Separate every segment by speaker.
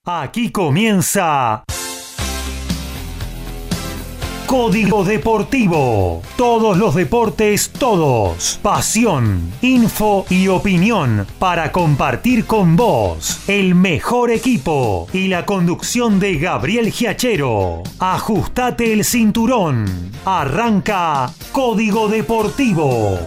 Speaker 1: Aquí comienza Código Deportivo. Todos los deportes, todos. Pasión, info y opinión para compartir con vos. El mejor equipo y la conducción de Gabriel Giachero. Ajustate el cinturón. Arranca Código Deportivo.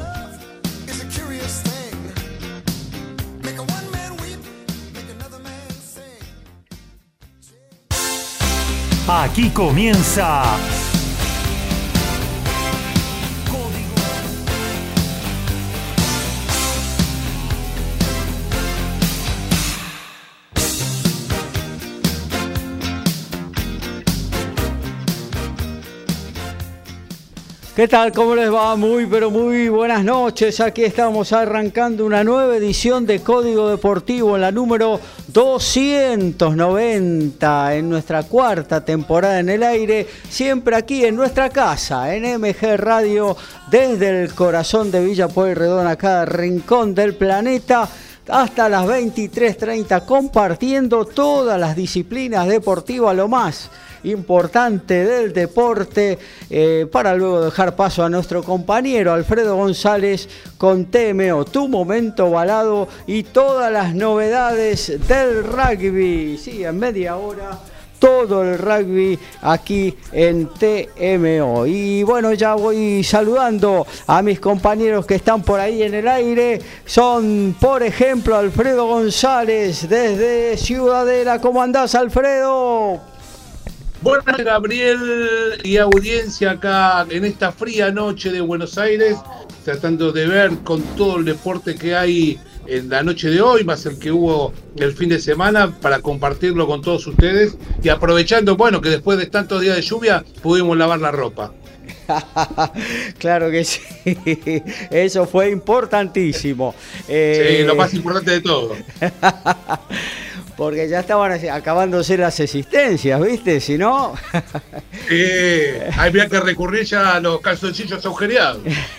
Speaker 1: Aquí comienza
Speaker 2: ¿Qué tal? ¿Cómo les va? Muy, pero muy buenas noches. Aquí estamos arrancando una nueva edición de Código Deportivo, la número 290 en nuestra cuarta temporada en el aire, siempre aquí en nuestra casa, en MG Radio, desde el corazón de Villa Pueyrredón, a cada rincón del planeta, hasta las 23:30, compartiendo todas las disciplinas deportivas, lo más importante del deporte, para luego dejar paso a nuestro compañero Alfredo González con TMO, tu momento balado y todas las novedades del rugby. Sí, en media hora todo el rugby aquí en TMO. Y bueno, ya voy saludando a mis compañeros que están por ahí en el aire. Son, por ejemplo, Alfredo González desde Ciudadela. ¿Cómo andás, Alfredo?
Speaker 3: Buenas, Gabriel y audiencia acá en esta fría noche de Buenos Aires, tratando de ver con todo el deporte que hay en la noche de hoy, más el que hubo el fin de semana, para compartirlo con todos ustedes y aprovechando, bueno, que después de tantos días de lluvia pudimos lavar la ropa.
Speaker 2: Claro que sí, eso fue importantísimo.
Speaker 3: Sí, lo más importante de todo.
Speaker 2: Porque ya estaban acabándose las existencias, ¿viste? Si no...
Speaker 3: había que recurrir ya a los calzoncillos agujereados.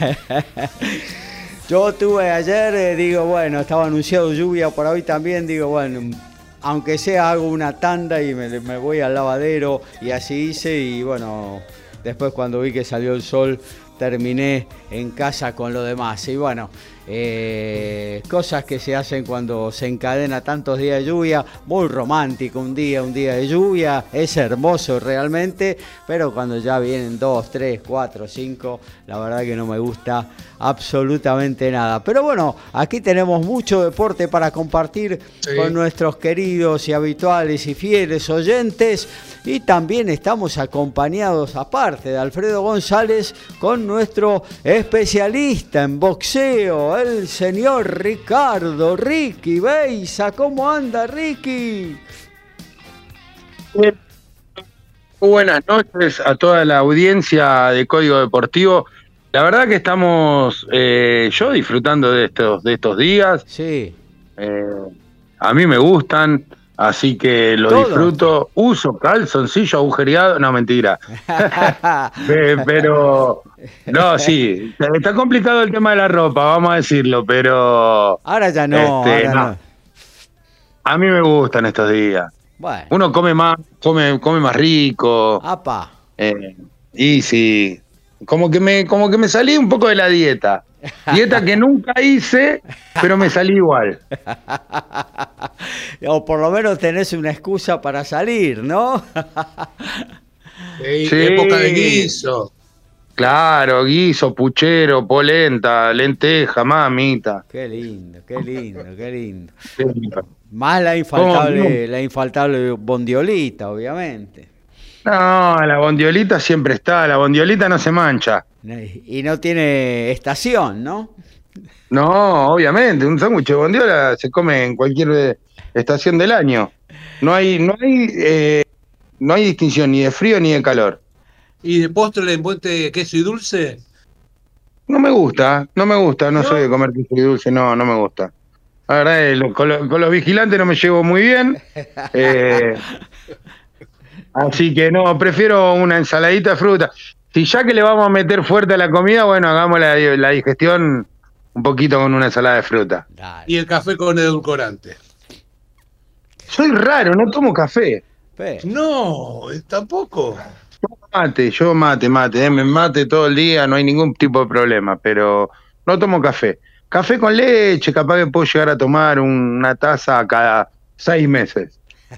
Speaker 2: Yo tuve ayer, digo, bueno, estaba anunciado lluvia por hoy también, digo, bueno, aunque sea hago una tanda y me voy al lavadero, y así hice, y bueno, después cuando vi que salió el sol terminé en casa con lo demás. Y bueno, cosas que se hacen cuando se encadena tantos días de lluvia. Muy romántico un día de lluvia, es hermoso realmente, pero cuando ya vienen 2, 3, 4, 5, la verdad que no me gusta absolutamente nada. Pero bueno, aquí tenemos mucho deporte para compartir, sí, con nuestros queridos y habituales y fieles oyentes, y también estamos acompañados, aparte de Alfredo González, con nuestro especialista en boxeo, el señor Ricky Beisa. ¿Cómo anda, Ricky?
Speaker 4: Muy buenas noches a toda la audiencia de Código Deportivo. La verdad que estamos yo disfrutando de estos días.
Speaker 2: Sí.
Speaker 4: A mí me gustan, así que lo disfruto. Uso calzoncillo agujereado, no, mentira. Pero no, sí, está complicado el tema de la ropa, vamos a decirlo, pero
Speaker 2: ahora ya no, no.
Speaker 4: A mí me gustan estos días.
Speaker 2: Bueno.
Speaker 4: Uno come más rico.
Speaker 2: ¡Apa!
Speaker 4: Y sí, como que me salí un poco de la dieta. Dieta que nunca hice, pero me salí igual.
Speaker 2: O por lo menos tenés una excusa para salir, ¿no?
Speaker 3: Sí, época de guiso.
Speaker 4: Claro, guiso, puchero, polenta, lenteja, mamita.
Speaker 2: Qué lindo. Más la infaltable bondiolita, obviamente.
Speaker 4: No, la bondiolita siempre está, la bondiolita no se mancha.
Speaker 2: Y no tiene estación, ¿no?
Speaker 4: No, obviamente, un sándwich de bondiola se come en cualquier estación del año. No hay distinción ni de frío ni de calor.
Speaker 3: ¿Y de postre le envuelve queso y dulce?
Speaker 4: No me gusta, no soy de comer queso y dulce, no me gusta. La verdad, con los vigilantes no me llevo muy bien. Así que no, prefiero una ensaladita de fruta. Si ya que le vamos a meter fuerte a la comida, bueno, hagamos la digestión un poquito con una ensalada de fruta.
Speaker 3: Dale. Y el café con edulcorante.
Speaker 4: Soy raro, no tomo café.
Speaker 3: No, tampoco.
Speaker 4: Yo mate, me mate todo el día, no hay ningún tipo de problema, pero no tomo café. Café con leche, capaz que puedo llegar a tomar una taza cada 6 meses.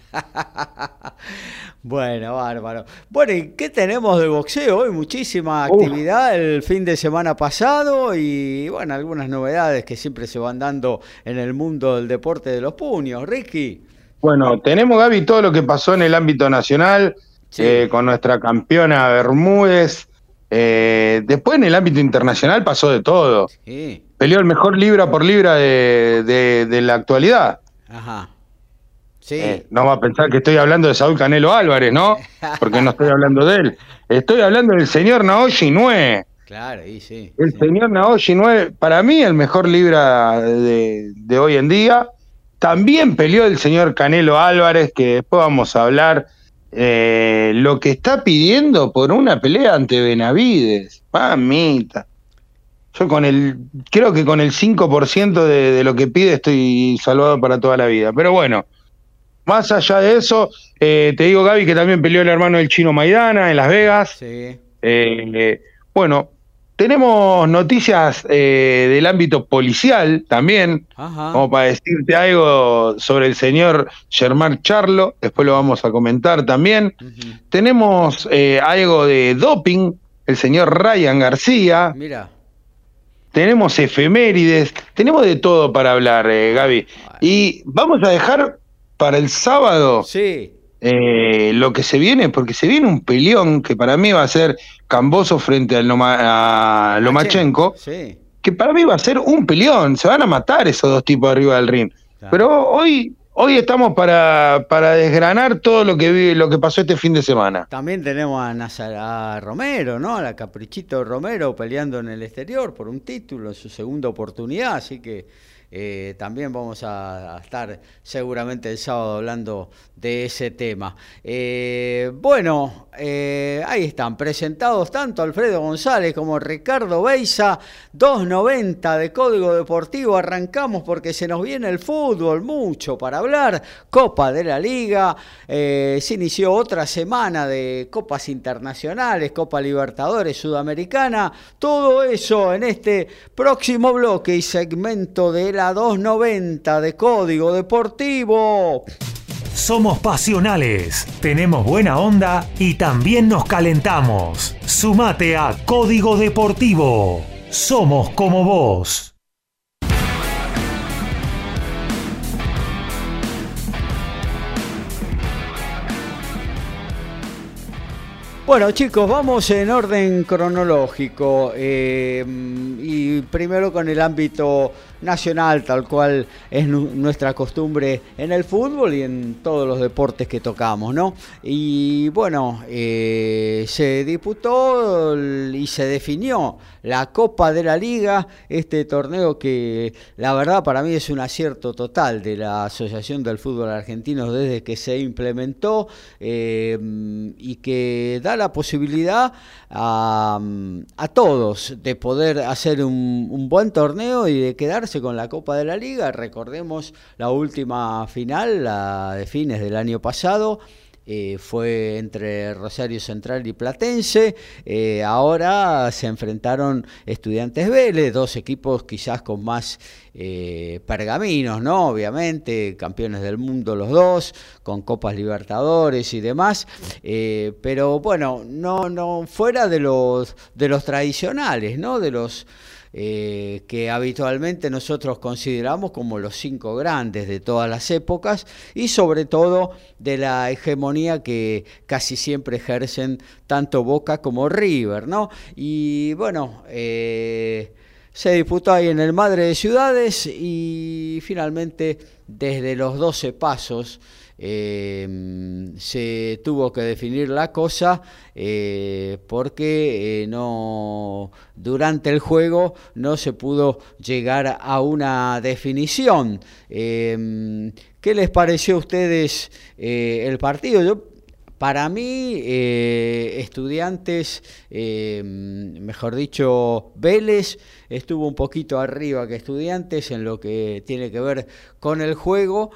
Speaker 2: Bueno, bárbaro. Bueno, ¿y qué tenemos de boxeo hoy? Muchísima actividad el fin de semana pasado y, bueno, algunas novedades que siempre se van dando en el mundo del deporte de los puños. Ricky.
Speaker 4: Bueno, tenemos, Gaby, todo lo que pasó en el ámbito nacional,
Speaker 2: Sí.
Speaker 4: con nuestra campeona Bermúdez. Después en el ámbito internacional pasó de todo.
Speaker 2: Sí.
Speaker 4: Peleó el mejor libra por libra de la actualidad.
Speaker 2: Ajá. Sí.
Speaker 4: No va a pensar que estoy hablando de Saúl Canelo Álvarez, ¿no? Porque no estoy hablando de él. Estoy hablando del señor Naoya Inoue.
Speaker 2: Claro, y sí.
Speaker 4: El
Speaker 2: Sí.
Speaker 4: señor Naoya Inoue, para mí el mejor libra de hoy en día. También peleó el señor Canelo Álvarez, que después vamos a hablar. Lo que está pidiendo por una pelea ante Benavides. Mamita. Yo creo que con el 5% de lo que pide estoy salvado para toda la vida. Pero bueno, más allá de eso, te digo, Gaby, que también peleó el hermano del Chino Maidana en Las Vegas.
Speaker 2: Sí.
Speaker 4: Bueno, tenemos noticias del ámbito policial también,
Speaker 2: Ajá.
Speaker 4: como para decirte algo sobre el señor Germán Charlo, después lo vamos a comentar también.
Speaker 2: Ujú.
Speaker 4: Tenemos algo de doping, el señor Ryan García.
Speaker 2: Mira.
Speaker 4: Tenemos efemérides, tenemos de todo para hablar, Gaby. Y vamos a dejar para el sábado
Speaker 2: Sí.
Speaker 4: lo que se viene, porque se viene un peleón que para mí va a ser Camboso frente a Lomachenko,
Speaker 2: Sí.
Speaker 4: que para mí va a ser un peleón, se van a matar esos dos tipos arriba del ring.
Speaker 2: Claro.
Speaker 4: Pero hoy estamos para desgranar todo lo que pasó este fin de semana.
Speaker 2: También tenemos a Romero, ¿no? A la Caprichito Romero peleando en el exterior por un título en su segunda oportunidad, así que también vamos a estar seguramente el sábado hablando de ese tema. Bueno, ahí están presentados tanto Alfredo González como Ricardo Beiza, 290 de Código Deportivo. Arrancamos porque se nos viene el fútbol, mucho para hablar. Copa de la Liga, se inició otra semana de copas internacionales, Copa Libertadores Sudamericana, todo eso en este próximo bloque y segmento de la 290 de Código Deportivo.
Speaker 1: Somos pasionales, tenemos buena onda y también nos calentamos. Sumate a Código Deportivo. Somos como vos.
Speaker 2: Bueno, chicos, vamos en orden cronológico y primero con el ámbito nacional, tal cual es nuestra costumbre en el fútbol y en todos los deportes que tocamos, ¿no? Y bueno, se disputó y se definió la Copa de la Liga, este torneo que la verdad para mí es un acierto total de la Asociación del Fútbol Argentino desde que se implementó y que da la posibilidad a todos de poder hacer un buen torneo y de quedarse con la Copa de la Liga. Recordemos la última final, la de fines del año pasado, fue entre Rosario Central y Platense. Ahora se enfrentaron Estudiantes Vélez, dos equipos quizás con más pergaminos, ¿no? Obviamente, campeones del mundo los dos, con Copas Libertadores y demás, pero bueno, no fuera de los tradicionales, ¿no? De los que habitualmente nosotros consideramos como los 5 grandes de todas las épocas y sobre todo de la hegemonía que casi siempre ejercen tanto Boca como River, ¿no? Y bueno, se disputó ahí en el Madre de Ciudades y finalmente desde los 12 pasos se tuvo que definir la cosa porque durante el juego no se pudo llegar a una definición. ¿Qué les pareció a ustedes el partido? Yo Para mí, Estudiantes, mejor dicho, Vélez estuvo un poquito arriba que Estudiantes en lo que tiene que ver con el juego.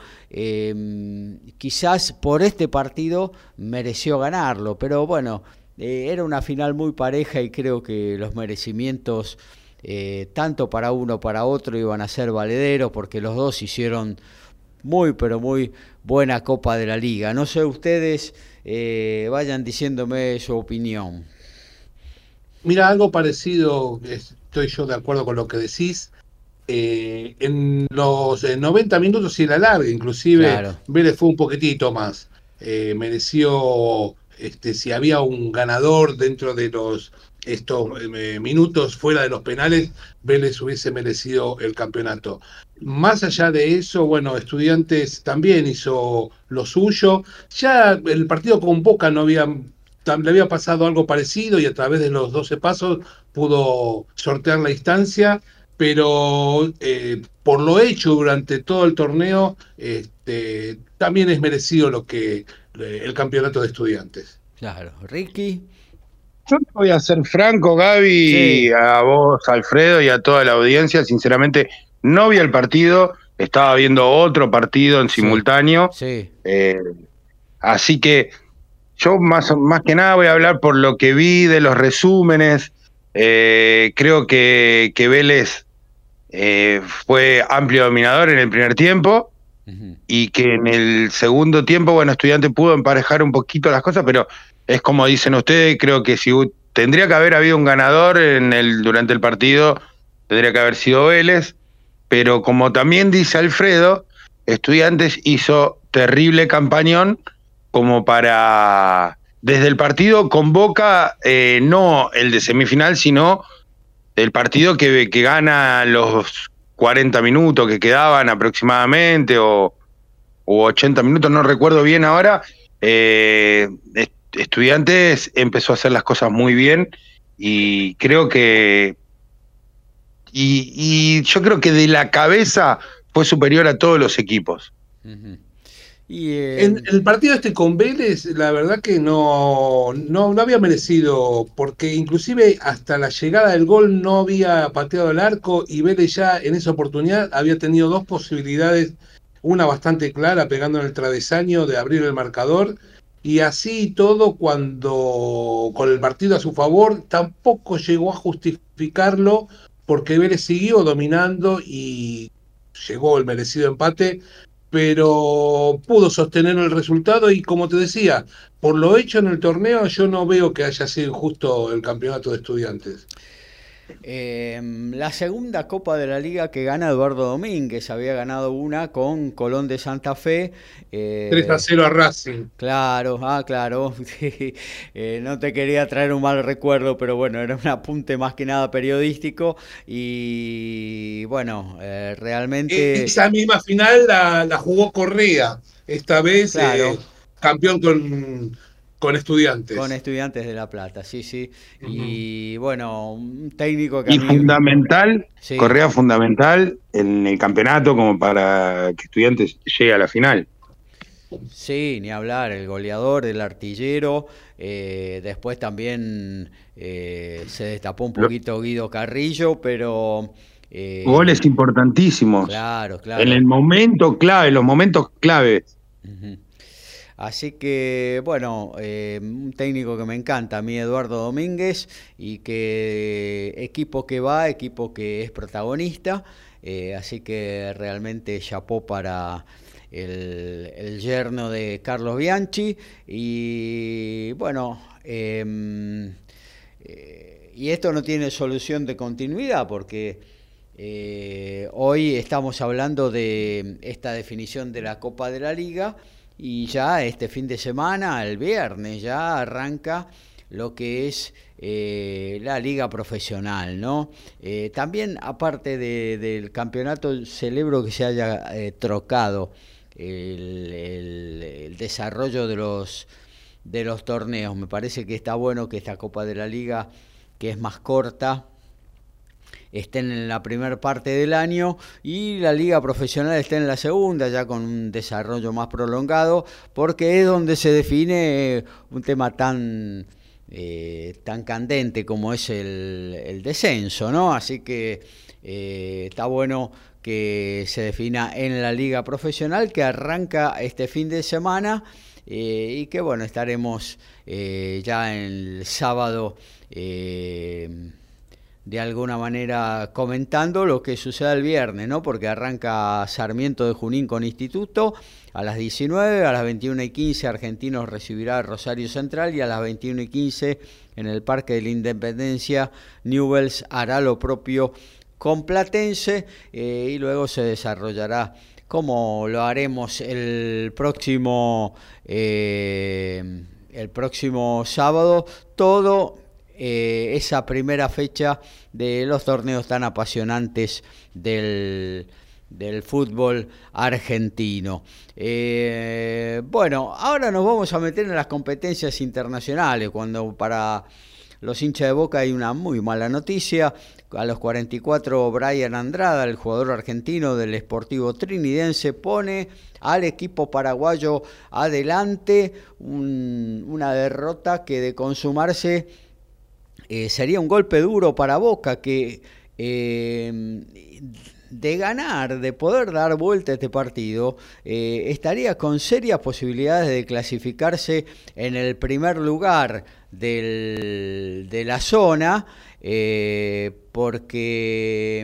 Speaker 2: Quizás por este partido mereció ganarlo, pero bueno, era una final muy pareja y creo que los merecimientos, tanto para uno para otro, iban a ser valederos porque los dos hicieron muy, pero muy buena Copa de la Liga. No sé, ustedes vayan diciéndome su opinión.
Speaker 3: Mira, algo parecido, estoy yo de acuerdo con lo que decís. En los 90 minutos y la larga, inclusive
Speaker 2: Claro.
Speaker 3: Vélez fue un poquitito más. Mereció, si había un ganador dentro de estos minutos fuera de los penales, Vélez hubiese merecido el campeonato. Más allá de eso, bueno, Estudiantes también hizo lo suyo. Ya el partido con Boca le había pasado algo parecido y a través de los 12 pasos pudo sortear la instancia, pero por lo hecho durante todo el torneo, también es merecido el campeonato de Estudiantes.
Speaker 2: Claro. Ricky.
Speaker 4: Yo te voy a ser franco, Gaby,
Speaker 2: Sí.
Speaker 4: a vos, Alfredo, y a toda la audiencia. Sinceramente, no vi el partido, estaba viendo otro partido en simultáneo.
Speaker 2: Sí.
Speaker 4: Así que yo más que nada voy a hablar por lo que vi de los resúmenes. Creo que Vélez fue amplio dominador en el primer tiempo y que en el segundo tiempo, bueno, Estudiante pudo emparejar un poquito las cosas, pero es como dicen ustedes, creo que si tendría que haber habido un ganador durante el partido, tendría que haber sido Vélez, pero como también dice Alfredo, Estudiantes hizo terrible campañón como para, desde el partido con Boca, no el de semifinal, sino el partido que gana los 40 minutos que quedaban aproximadamente, o 80 minutos, no recuerdo bien ahora. Estudiantes empezó a hacer las cosas muy bien y creo que y yo creo que de la cabeza fue superior a todos los equipos.
Speaker 2: Y,
Speaker 3: En el partido con Vélez, la verdad que no había merecido, porque inclusive hasta la llegada del gol no había pateado el arco y Vélez ya en esa oportunidad había tenido dos posibilidades, una bastante clara pegando en el travesaño de abrir el marcador, y así todo cuando con el partido a su favor tampoco llegó a justificarlo porque Vélez siguió dominando y llegó el merecido empate, pero pudo sostener el resultado y como te decía, por lo hecho en el torneo yo no veo que haya sido injusto el campeonato de Estudiantes.
Speaker 2: La segunda Copa de la Liga que gana Eduardo Domínguez, había ganado una con Colón de Santa Fe.
Speaker 3: 3-0 a Racing.
Speaker 2: Claro, claro. Sí. No te quería traer un mal recuerdo, pero bueno, era un apunte más que nada periodístico y bueno, realmente...
Speaker 3: Esa misma final la jugó Correa, esta vez
Speaker 2: Claro.
Speaker 3: campeón con Estudiantes.
Speaker 2: Con Estudiantes de La Plata, sí, sí. Y bueno, un técnico que a
Speaker 4: Y
Speaker 2: mí...
Speaker 4: fundamental,
Speaker 2: Sí.
Speaker 4: Correa fundamental en el campeonato como para que Estudiantes llegue a la final.
Speaker 2: Sí, ni hablar, el goleador, el artillero, después también se destapó un poquito Guido Carrillo, pero...
Speaker 4: Goles importantísimos.
Speaker 2: Claro, claro.
Speaker 4: En el momento clave, los momentos claves.
Speaker 2: Uh-huh. Así que, bueno, un técnico que me encanta, a mí Eduardo Domínguez, y que equipo que va, equipo que es protagonista, así que realmente chapó para el yerno de Carlos Bianchi, y bueno, y esto no tiene solución de continuidad porque... hoy estamos hablando de esta definición de la Copa de la Liga y ya este fin de semana, el viernes, ya arranca lo que es la liga profesional, ¿no? También, aparte del campeonato, celebro que se haya trocado el desarrollo de los torneos. Me parece que está bueno que esta Copa de la Liga, que es más corta, estén en la primera parte del año y la liga profesional esté en la segunda, ya con un desarrollo más prolongado, porque es donde se define un tema tan candente como es el descenso, ¿no? Así que está bueno que se defina en la liga profesional, que arranca este fin de semana, y que bueno, estaremos ya el sábado de alguna manera comentando lo que suceda el viernes, ¿no? Porque arranca Sarmiento de Junín con Instituto a las 19, a las 21:15 Argentinos recibirá a Rosario Central, y a las 21:15 en el Parque de la Independencia Newell's hará lo propio con Platense, y luego se desarrollará, como lo haremos el próximo sábado, todo esa primera fecha de los torneos tan apasionantes del fútbol argentino. Bueno, ahora nos vamos a meter en las competencias internacionales, cuando para los hinchas de Boca hay una muy mala noticia. A los 44, Brian Andrada, el jugador argentino del Sportivo Trinidense, pone al equipo paraguayo adelante, una derrota que, de consumarse, sería un golpe duro para Boca, que de ganar, de poder dar vuelta a este partido, estaría con serias posibilidades de clasificarse en el primer lugar de la zona, porque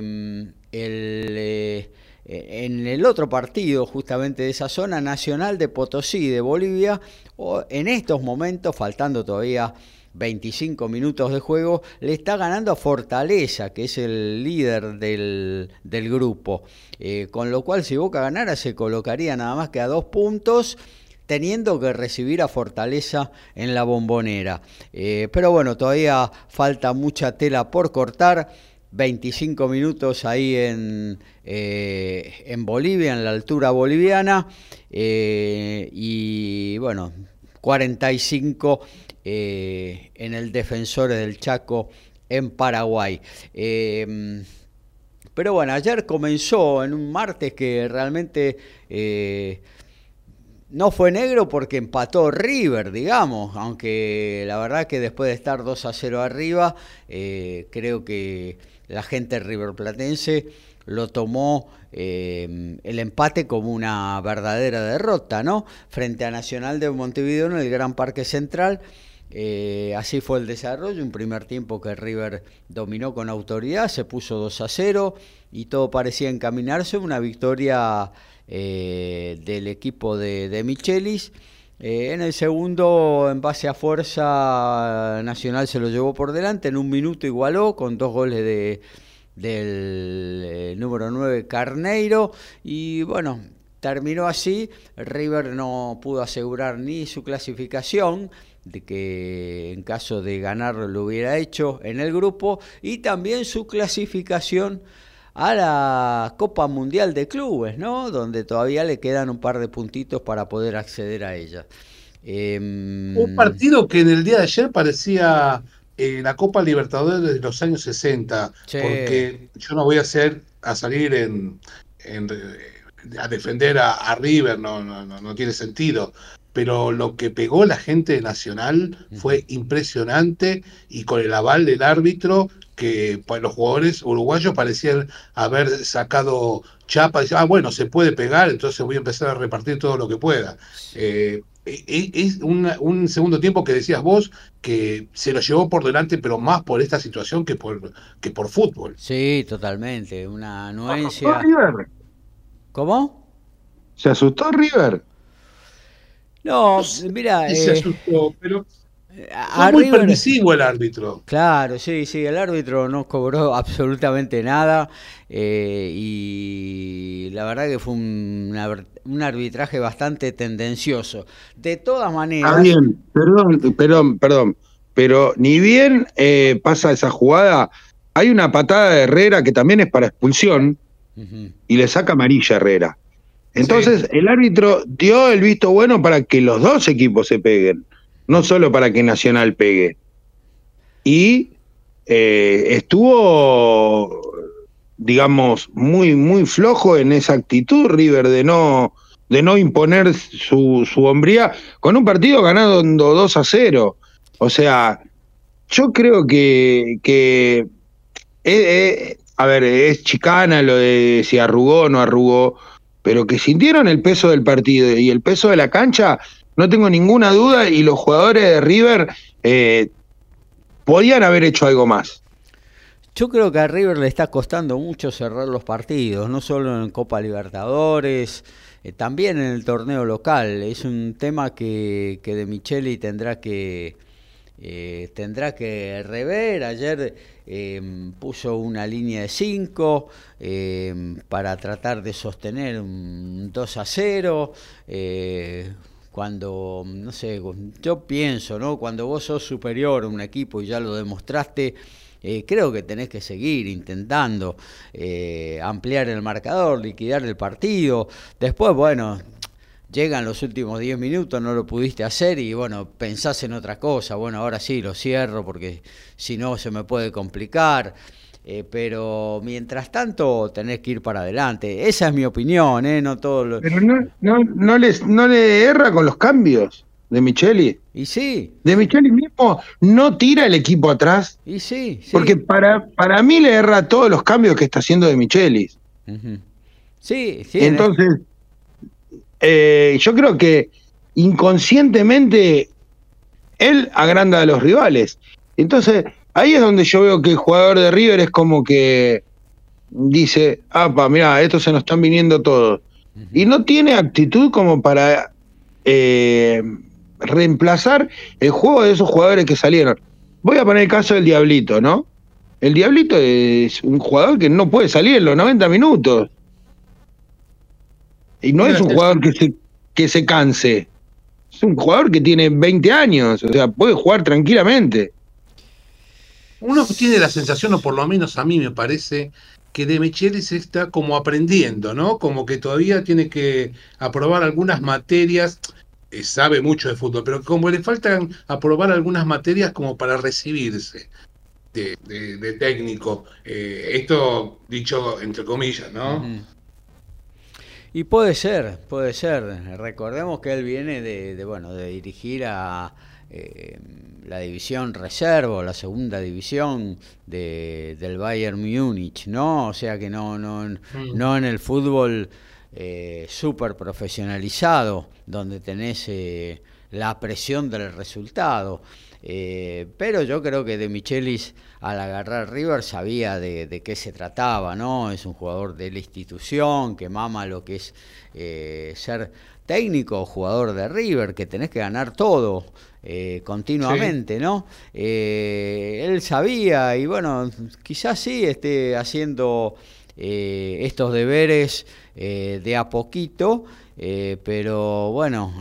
Speaker 2: en el otro partido justamente de esa zona, Nacional de Potosí de Bolivia, en estos momentos, faltando todavía 25 minutos de juego, le está ganando a Fortaleza, que es el líder del grupo, con lo cual, si Boca ganara, se colocaría nada más que a 2 puntos, teniendo que recibir a Fortaleza en la Bombonera. Pero bueno, todavía falta mucha tela por cortar. 25 minutos ahí en Bolivia, en la altura boliviana, y bueno, 45 en el Defensores del Chaco en Paraguay. Pero bueno, ayer comenzó en un martes que realmente no fue negro, porque empató River, digamos, aunque la verdad que después de estar 2-0 arriba, creo que la gente riverplatense lo tomó el empate como una verdadera derrota, ¿no? Frente a Nacional de Montevideo en el Gran Parque Central. Así fue el desarrollo, un primer tiempo que River dominó con autoridad, se puso 2-0 y todo parecía encaminarse a una victoria del equipo de Michelis. En el segundo, en base a fuerza, Nacional se lo llevó por delante, en un minuto igualó con 2 goles del número 9 Carneiro, y bueno, terminó así. River no pudo asegurar ni su clasificación, de que en caso de ganar lo hubiera hecho en el grupo, y también su clasificación a la Copa Mundial de Clubes, ¿no? Donde todavía le quedan un par de puntitos para poder acceder a ella.
Speaker 3: Un partido que en el día de ayer parecía la Copa Libertadores de los años 60, sí. Porque yo no voy a salir a defender a River, no tiene sentido. Pero lo que pegó la gente de Nacional fue impresionante, y con el aval del árbitro, que pues, los jugadores uruguayos parecían haber sacado chapa, y bueno, se puede pegar, entonces voy a empezar a repartir todo lo que pueda. Es un segundo tiempo que decías vos, que se lo llevó por delante, pero más por esta situación que por fútbol.
Speaker 2: Sí, totalmente, una anuencia.
Speaker 4: ¿Se asustó River?
Speaker 2: ¿Cómo?
Speaker 4: ¿Se asustó River?
Speaker 2: No, mira,
Speaker 3: se asustó, pero fue muy permisivo el árbitro.
Speaker 2: Claro, sí, el árbitro no cobró absolutamente nada, y la verdad que fue un arbitraje bastante tendencioso. De todas maneras...
Speaker 4: Ah, bien, perdón, pero ni bien pasa esa jugada, hay una patada de Herrera que también es para expulsión, y le saca amarilla a Herrera. Entonces, sí, el árbitro dio el visto bueno para que los dos equipos se peguen, no solo para que Nacional pegue. Y estuvo digamos, muy flojo en esa actitud, River, de no imponer su hombría con un partido ganando 2-0. O sea, yo creo que a ver, es chicana lo de si arrugó o no arrugó, pero que sintieron el peso del partido y el peso de la cancha, no tengo ninguna duda, y los jugadores de River podían haber hecho algo más.
Speaker 2: Yo creo que a River le está costando mucho cerrar los partidos, no solo en Copa Libertadores, también en el torneo local. Es un tema que De Micheli tendrá que rever. Ayer puso una línea de 5 para tratar de sostener un 2-0. Cuando, no sé, yo pienso, ¿no? Cuando vos sos superior a un equipo y ya lo demostraste, creo que tenés que seguir intentando ampliar el marcador, liquidar el partido. Después, bueno, llegan los últimos 10 minutos, no lo pudiste hacer y bueno, pensás en otra cosa. Bueno, ahora sí, lo cierro porque si no se me puede complicar. Pero mientras tanto tenés que ir para adelante. Esa es mi opinión, no todo lo...
Speaker 4: Pero no le erra con los cambios de Micheli.
Speaker 2: Y sí.
Speaker 4: De Micheli mismo no tira el equipo atrás.
Speaker 2: Y sí.
Speaker 4: Porque para mí le erra todos los cambios que está haciendo de Micheli.
Speaker 2: Uh-huh. Sí.
Speaker 4: Entonces, yo creo que inconscientemente él agranda a los rivales. Entonces, ahí es donde yo veo que el jugador de River es como que dice, mirá, estos se nos están viniendo todos. Uh-huh. Y no tiene actitud como para reemplazar el juego de esos jugadores que salieron. Voy a poner el caso del Diablito, ¿no? El Diablito es un jugador que no puede salir en los 90 minutos. Y no es un jugador que se canse. Es un jugador que tiene 20 años, o sea, puede jugar tranquilamente.
Speaker 3: Uno tiene la sensación, o por lo menos a mí me parece, que De Michelis está como aprendiendo, ¿no? Como que todavía tiene que aprobar algunas materias, sabe mucho de fútbol, pero como le faltan aprobar algunas materias como para recibirse de técnico. Esto dicho entre comillas, ¿no?
Speaker 2: Uh-huh. Y puede ser. Recordemos que él viene de dirigir a la división reserva, la segunda división del Bayern Múnich, ¿no? O sea que no en el fútbol súper profesionalizado, donde tenés la presión del resultado. Pero yo creo que De Michelis, al agarrar River, sabía de qué se trataba, ¿no? Es un jugador de la institución que mama lo que es ser técnico o jugador de River, que tenés que ganar todo continuamente, sí. ¿No? Él sabía y bueno, quizás sí esté haciendo estos deberes de a poquito, pero bueno...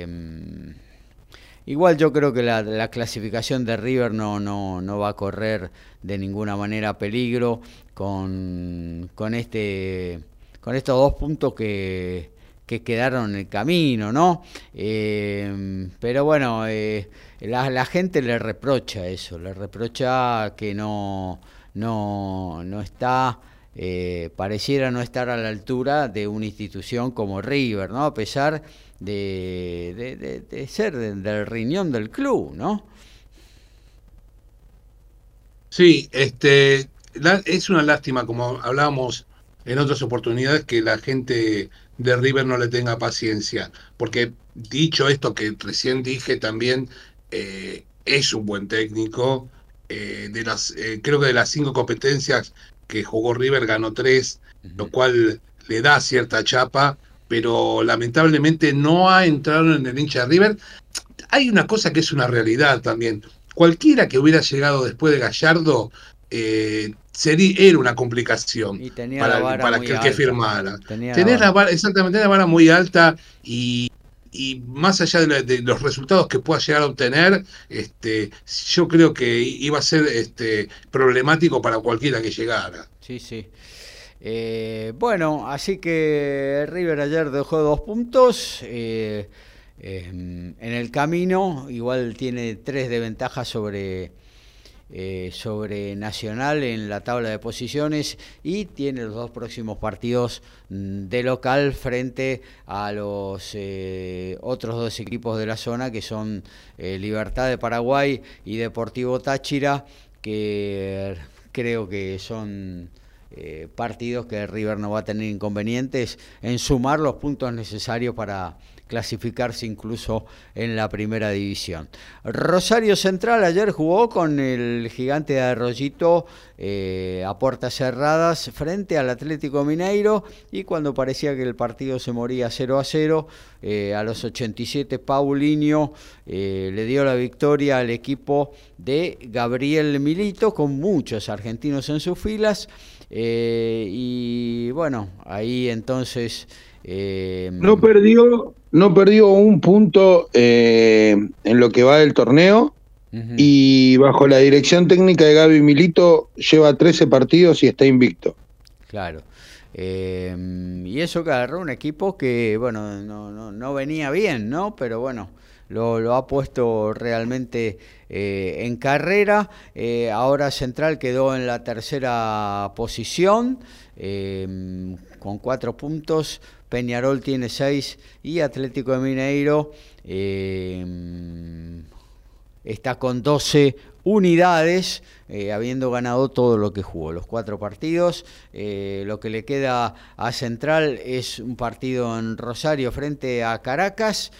Speaker 2: Igual yo creo que la clasificación de River no va a correr de ninguna manera peligro con estos 2 puntos que quedaron en el camino, ¿no? Pero bueno, la gente le reprocha eso, le reprocha que no está... pareciera no estar a la altura de una institución como River, ¿no? A pesar de ser del riñón del club, ¿no?
Speaker 3: Sí, es una lástima, como hablábamos en otras oportunidades, que la gente de River no le tenga paciencia, porque dicho esto que recién dije también, es un buen técnico. Creo que de las 5 competencias que jugó River ganó 3, lo cual le da cierta chapa, pero lamentablemente no ha entrado en el hincha de River. Hay una cosa que es una realidad también. Cualquiera que hubiera llegado después de Gallardo era una complicación para que firmara. Tenés la vara, exactamente, la vara muy alta y más allá de los resultados que pueda llegar a obtener, yo creo que iba a ser problemático para cualquiera que llegara.
Speaker 2: Sí. Bueno, así que River ayer dejó 2 puntos en el camino, igual tiene 3 de ventaja sobre sobre Nacional en la tabla de posiciones y tiene los 2 próximos partidos de local frente a los otros 2 equipos de la zona, que son Libertad de Paraguay y Deportivo Táchira, que creo que son partidos que River no va a tener inconvenientes en sumar los puntos necesarios para clasificarse incluso en la primera división. Rosario Central ayer jugó con el Gigante de Arroyito a puertas cerradas frente al Atlético Mineiro, y cuando parecía que el partido se moría 0-0, a los 87 Paulinho le dio la victoria al equipo de Gabriel Milito, con muchos argentinos en sus filas, y bueno, ahí entonces
Speaker 4: no perdió un punto en lo que va del torneo. Uh-huh. Y bajo la dirección técnica de Gaby Milito lleva 13 partidos y está invicto.
Speaker 2: Claro. Y eso que agarró un equipo que, bueno, no venía bien, ¿no? Pero bueno, lo ha puesto realmente en carrera. Ahora Central quedó en la tercera posición con 4 puntos. Peñarol tiene 6 y Atlético de Mineiro está con 12 unidades, habiendo ganado todo lo que jugó, los 4 partidos. Lo que le queda a Central es un partido en Rosario frente a Caracas,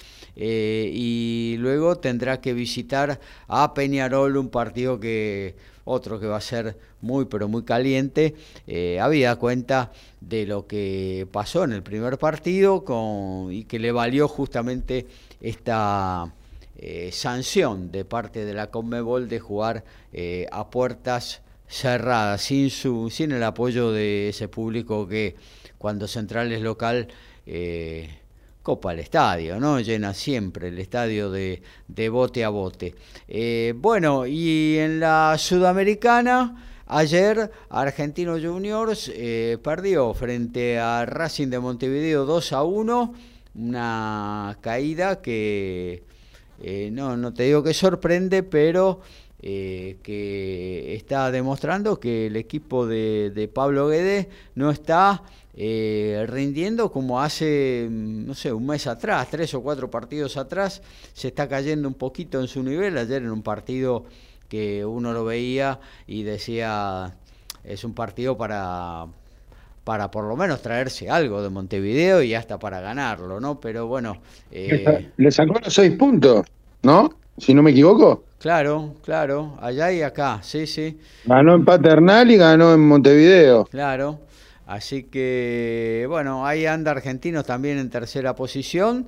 Speaker 2: y luego tendrá que visitar a Peñarol, un partido otro que va a ser muy pero muy caliente, habida cuenta de lo que pasó en el primer partido y que le valió justamente esta sanción de parte de la Conmebol de jugar a puertas cerradas, sin el apoyo de ese público que cuando Central es local copa el estadio, ¿no? Llena siempre el estadio de bote a bote. Bueno, y en la Sudamericana, ayer Argentino Juniors perdió frente a Racing de Montevideo 2-1, una caída que no te digo que sorprende, pero que está demostrando que el equipo de Pablo Guedes no está rindiendo como hace, no sé, un mes atrás, 3 o 4 partidos atrás. Se está cayendo un poquito en su nivel. Ayer en un partido que uno lo veía y decía, es un partido para por lo menos traerse algo de Montevideo y hasta para ganarlo, ¿no? Pero bueno,
Speaker 4: le sacó los 6 puntos, ¿no? Si no me equivoco.
Speaker 2: Claro, allá y acá, sí.
Speaker 4: Ganó en Paternal y ganó en Montevideo.
Speaker 2: Claro, así que, bueno, ahí anda Argentinos también en tercera posición,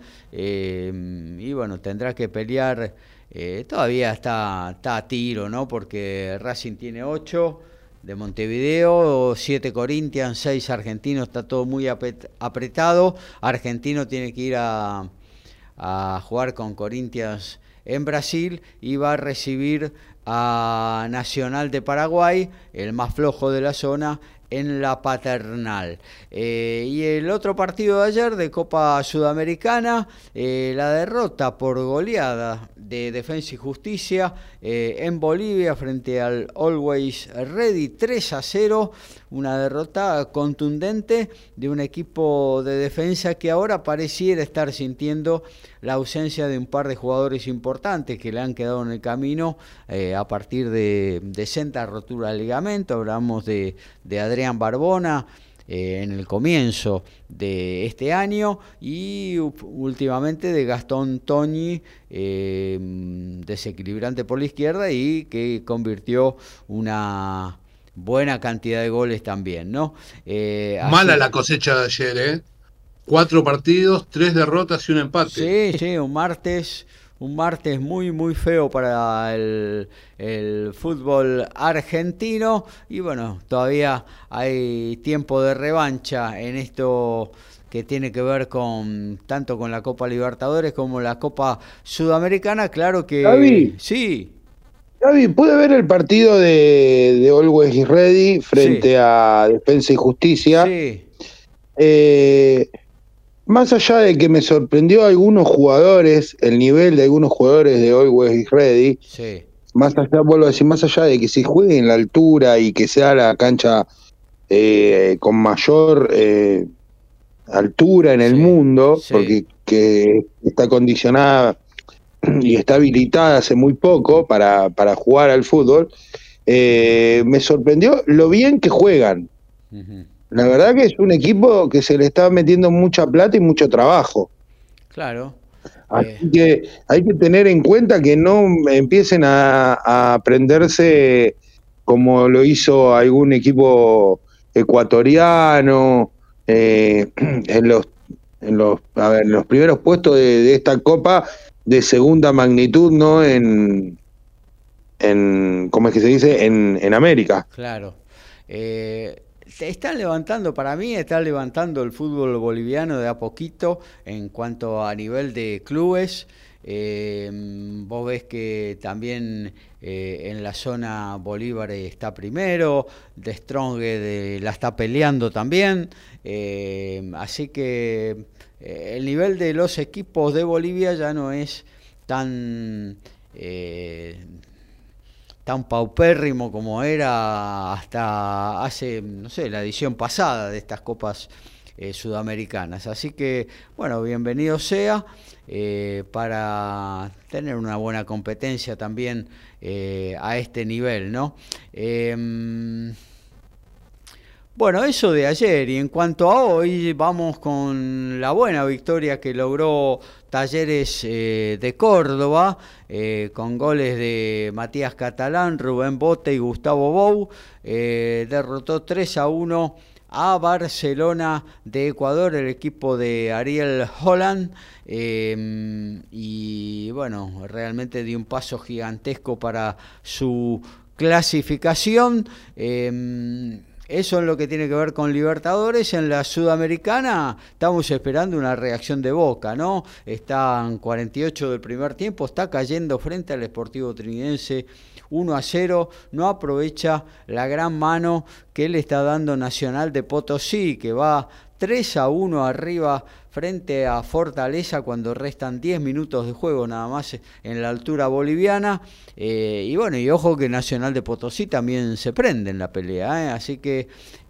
Speaker 2: y bueno, tendrá que pelear, todavía está a tiro, ¿no? Porque Racing tiene 8 de Montevideo, 7 Corinthians, 6 Argentinos, está todo muy apretado. Argentino tiene que ir a jugar con Corinthians en Brasil y va a recibir a Nacional de Paraguay, el más flojo de la zona, en la Paternal. Y el otro partido de ayer de Copa Sudamericana, la derrota por goleada de Defensa y Justicia en Bolivia frente al Always Ready 3-0, una derrota contundente de un equipo de defensa que ahora pareciera estar sintiendo la ausencia de un par de jugadores importantes que le han quedado en el camino a partir de senta rotura de ligamento. Hablamos de Adrián Barbona en el comienzo de este año y últimamente de Gastón Toñi, desequilibrante por la izquierda y que convirtió una buena cantidad de goles también, ¿no?
Speaker 3: Mala la cosecha de ayer, 4 partidos, 3 derrotas y un empate.
Speaker 2: Sí, un martes muy muy feo para el fútbol argentino, y bueno, todavía hay tiempo de revancha en esto que tiene que ver tanto con la Copa Libertadores como la Copa Sudamericana. Claro que
Speaker 4: Gaby,
Speaker 2: sí.
Speaker 4: Gaby, ¿puede ver el partido de Always Ready frente a Defensa y Justicia?
Speaker 2: Sí.
Speaker 4: Más allá de que me sorprendió algunos jugadores, el nivel de algunos jugadores de Always Ready,
Speaker 2: sí,
Speaker 4: más allá, vuelvo a decir, más allá de que se juegue en la altura y que sea la cancha con mayor altura en el mundo,
Speaker 2: sí.
Speaker 4: porque que está condicionada y está habilitada hace muy poco para jugar al fútbol, me sorprendió lo bien que juegan.
Speaker 2: Uh-huh.
Speaker 4: La verdad que es un equipo que se le está metiendo mucha plata y mucho trabajo.
Speaker 2: Claro.
Speaker 4: Así que hay que tener en cuenta que no empiecen a aprenderse como lo hizo algún equipo ecuatoriano en los primeros puestos de esta copa de segunda magnitud, ¿no? En ¿cómo es que se dice? En América.
Speaker 2: Claro. Están levantando el fútbol boliviano de a poquito en cuanto a nivel de clubes. Vos ves que también en la zona Bolívar está primero, De Strong la está peleando también, así que el nivel de los equipos de Bolivia ya no es tan paupérrimo como era hasta hace, no sé, la edición pasada de estas copas sudamericanas. Así que, bueno, bienvenido sea para tener una buena competencia también a este nivel, ¿no? Bueno, eso de ayer, y en cuanto a hoy, vamos con la buena victoria que logró Talleres de Córdoba, con goles de Matías Catalán, Rubén Bote y Gustavo Bou. Derrotó 3-1 a Barcelona de Ecuador, el equipo de Ariel Holland, y bueno, realmente dio un paso gigantesco para su clasificación. Eso es lo que tiene que ver con Libertadores. En la Sudamericana estamos esperando una reacción de Boca, ¿no? Están 48 del primer tiempo, está cayendo frente al Sportivo Trinidense 1-0, no aprovecha la gran mano que le está dando Nacional de Potosí, que va 3-1 arriba frente a Fortaleza cuando restan 10 minutos de juego nada más en la altura boliviana. Y bueno, y ojo que Nacional de Potosí también se prende en la pelea, así que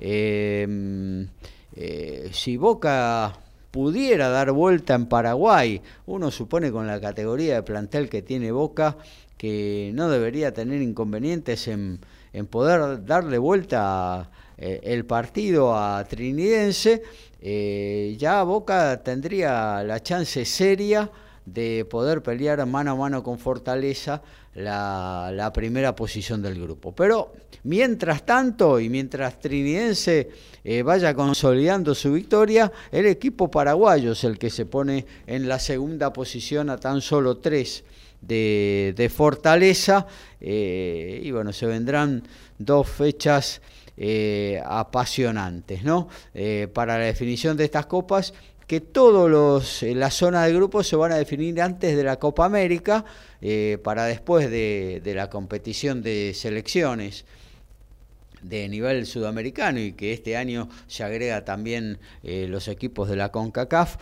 Speaker 2: si Boca pudiera dar vuelta en Paraguay, uno supone con la categoría de plantel que tiene Boca que no debería tener inconvenientes en poder darle vuelta el partido a Trinidense. Ya Boca tendría la chance seria de poder pelear mano a mano con Fortaleza la primera posición del grupo. Pero mientras tanto y mientras Trinidense vaya consolidando su victoria, el equipo paraguayo es el que se pone en la segunda posición a tan solo 3 de Fortaleza, y bueno, se vendrán 2 fechas apasionantes, ¿no? Para la definición de estas copas, que todos la zona de grupos se van a definir antes de la Copa América, para después de la competición de selecciones de nivel sudamericano, y que este año se agrega también los equipos de la CONCACAF.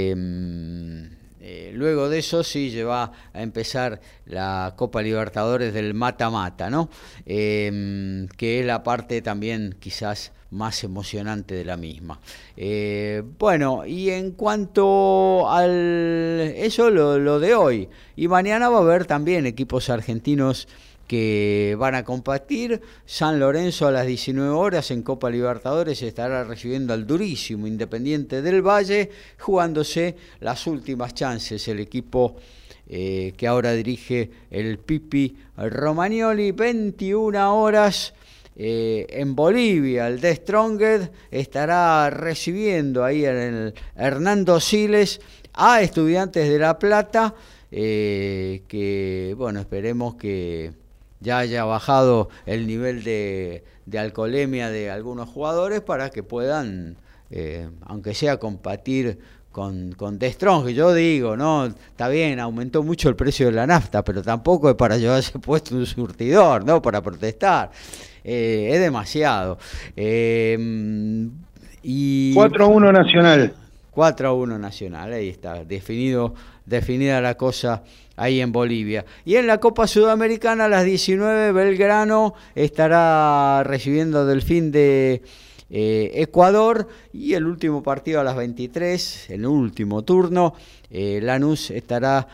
Speaker 2: Luego de eso sí va a empezar la Copa Libertadores del mata-mata, ¿no? Que es la parte también quizás más emocionante de la misma. Bueno, y en cuanto al eso, lo de hoy, y mañana va a haber también equipos argentinos que van a competir. San Lorenzo a las 19 horas en Copa Libertadores estará recibiendo al durísimo Independiente del Valle, jugándose las últimas chances el equipo que ahora dirige el Pipi Romagnoli. 21 horas en Bolivia, el The Strongest estará recibiendo ahí en el Hernando Siles a Estudiantes de La Plata, que bueno, esperemos que ya haya bajado el nivel de alcoholemia de algunos jugadores para que puedan, aunque sea, competir con The Strong. Yo digo, no, está bien, aumentó mucho el precio de la nafta, pero tampoco es para llevarse puesto un surtidor, ¿no? Para protestar. Es demasiado. Y
Speaker 4: 4-1 Nacional.
Speaker 2: 4-1 Nacional, ahí está, definida la cosa ahí en Bolivia. Y en la Copa Sudamericana a las 19 Belgrano estará recibiendo Delfín de Ecuador, y el último partido a las 23, el último turno, Lanús estará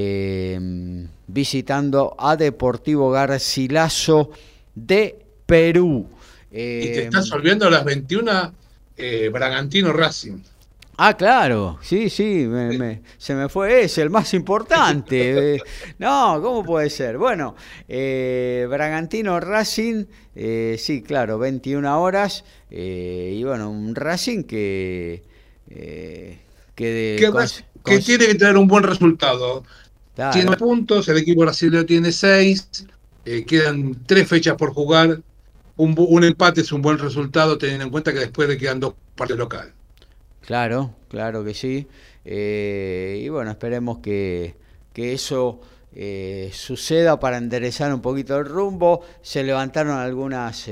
Speaker 2: visitando a Deportivo Garcilaso de Perú.
Speaker 3: Y te estás olvidando a las 21, Bragantino Racing.
Speaker 2: Ah, claro, sí, se me fue ese, el más importante. No, ¿cómo puede ser? Bueno, Bragantino Racing, sí, claro, 21 horas, y bueno, un Racing que
Speaker 3: tiene que tener un buen resultado.
Speaker 2: Claro.
Speaker 3: Tiene puntos, el equipo brasileño tiene 6, quedan 3 fechas por jugar. Un empate es un buen resultado, teniendo en cuenta que después le quedan 2 partidos locales.
Speaker 2: Claro que sí. Y bueno, esperemos que eso suceda para enderezar un poquito el rumbo. Se levantaron algunas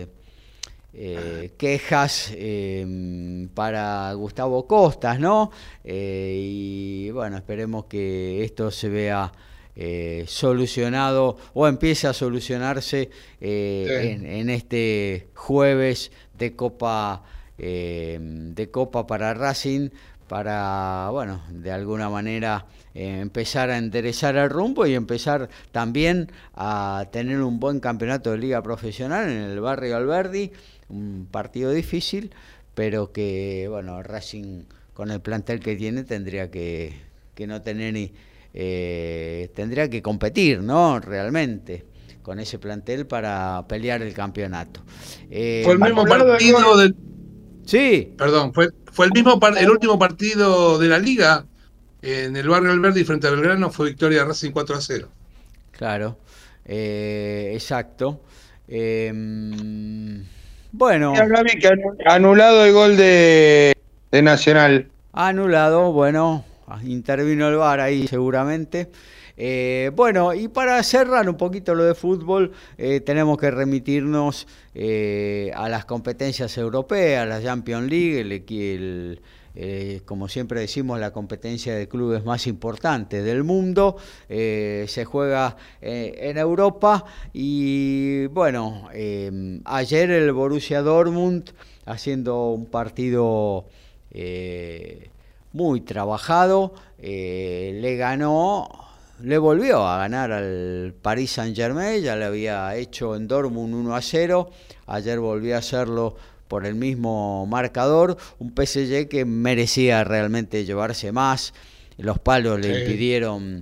Speaker 2: quejas para Gustavo Costas, ¿no? Y bueno, esperemos que esto se vea solucionado, o empiece a solucionarse en este jueves de Copa para Racing, para, bueno, de alguna manera empezar a enderezar el rumbo y empezar también a tener un buen campeonato de liga profesional en el Barrio Alberdi. Un partido difícil, pero que, bueno, Racing con el plantel que tiene tendría que no tener ni tendría que competir, ¿no? Realmente con ese plantel para pelear el campeonato.
Speaker 3: Fue el mismo partido del...
Speaker 2: Sí.
Speaker 3: Perdón, fue el último partido de la liga en el Barrio Alberdi frente a Belgrano, fue victoria de Racing 4-0.
Speaker 2: Claro, exacto. Bueno.
Speaker 4: Y acá vi que anulado el gol de Nacional.
Speaker 2: Anulado, bueno, intervino el VAR ahí seguramente. Bueno, y para cerrar un poquito lo de fútbol, tenemos que remitirnos a las competencias europeas, la Champions League, como siempre decimos, la competencia de clubes más importante del mundo. Se juega en Europa, y bueno, ayer el Borussia Dortmund, haciendo un partido muy trabajado, le volvió a ganar al Paris Saint-Germain. Ya le había hecho en Dortmund 1-0, ayer volvió a hacerlo por el mismo marcador, un PSG que merecía realmente llevarse más. Los palos le impidieron.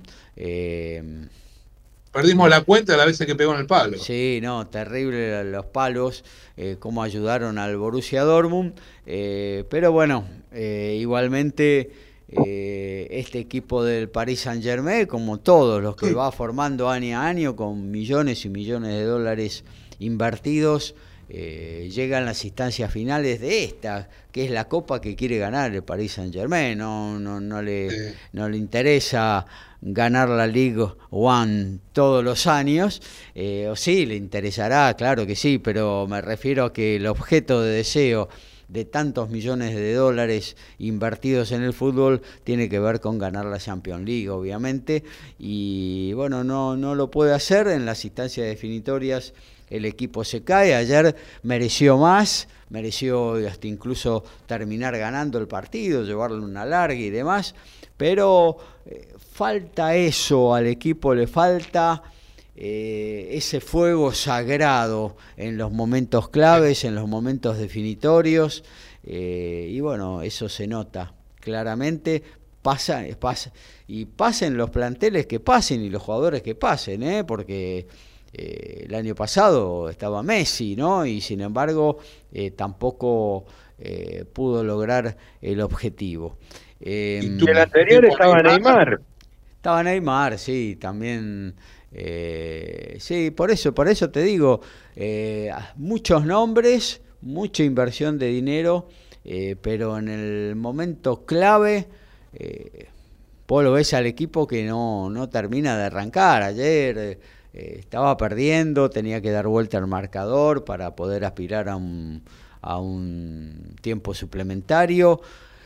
Speaker 3: Perdimos la cuenta de las veces que pegó en el palo.
Speaker 2: Sí, no, terrible los palos, cómo ayudaron al Borussia Dortmund, pero bueno, igualmente este equipo del Paris Saint-Germain, como todos los que va formando año a año con millones y millones de dólares invertidos, llegan a las instancias finales de esta, que es la copa que quiere ganar el Paris Saint-Germain. No le interesa ganar la Ligue 1 todos los años, o sí, le interesará, claro que sí, pero me refiero a que el objeto de deseo de tantos millones de dólares invertidos en el fútbol tiene que ver con ganar la Champions League, obviamente, y bueno, no lo puede hacer. En las instancias definitorias el equipo se cae. Ayer mereció más, mereció hasta incluso terminar ganando el partido, llevarle una larga y demás, pero falta eso al equipo, le falta ese fuego sagrado en los momentos claves, en los momentos definitorios, y bueno, eso se nota claramente. Pasa en los planteles que pasen y los jugadores que pasen, porque el año pasado estaba Messi, ¿no? Y sin embargo tampoco pudo lograr el objetivo.
Speaker 4: Y el anterior estaba Neymar.
Speaker 2: Estaba Neymar, sí, también. Sí, por eso te digo, muchos nombres, mucha inversión de dinero, pero en el momento clave, vos lo ves al equipo que no termina de arrancar. Ayer estaba perdiendo, tenía que dar vuelta al marcador para poder aspirar a un tiempo suplementario.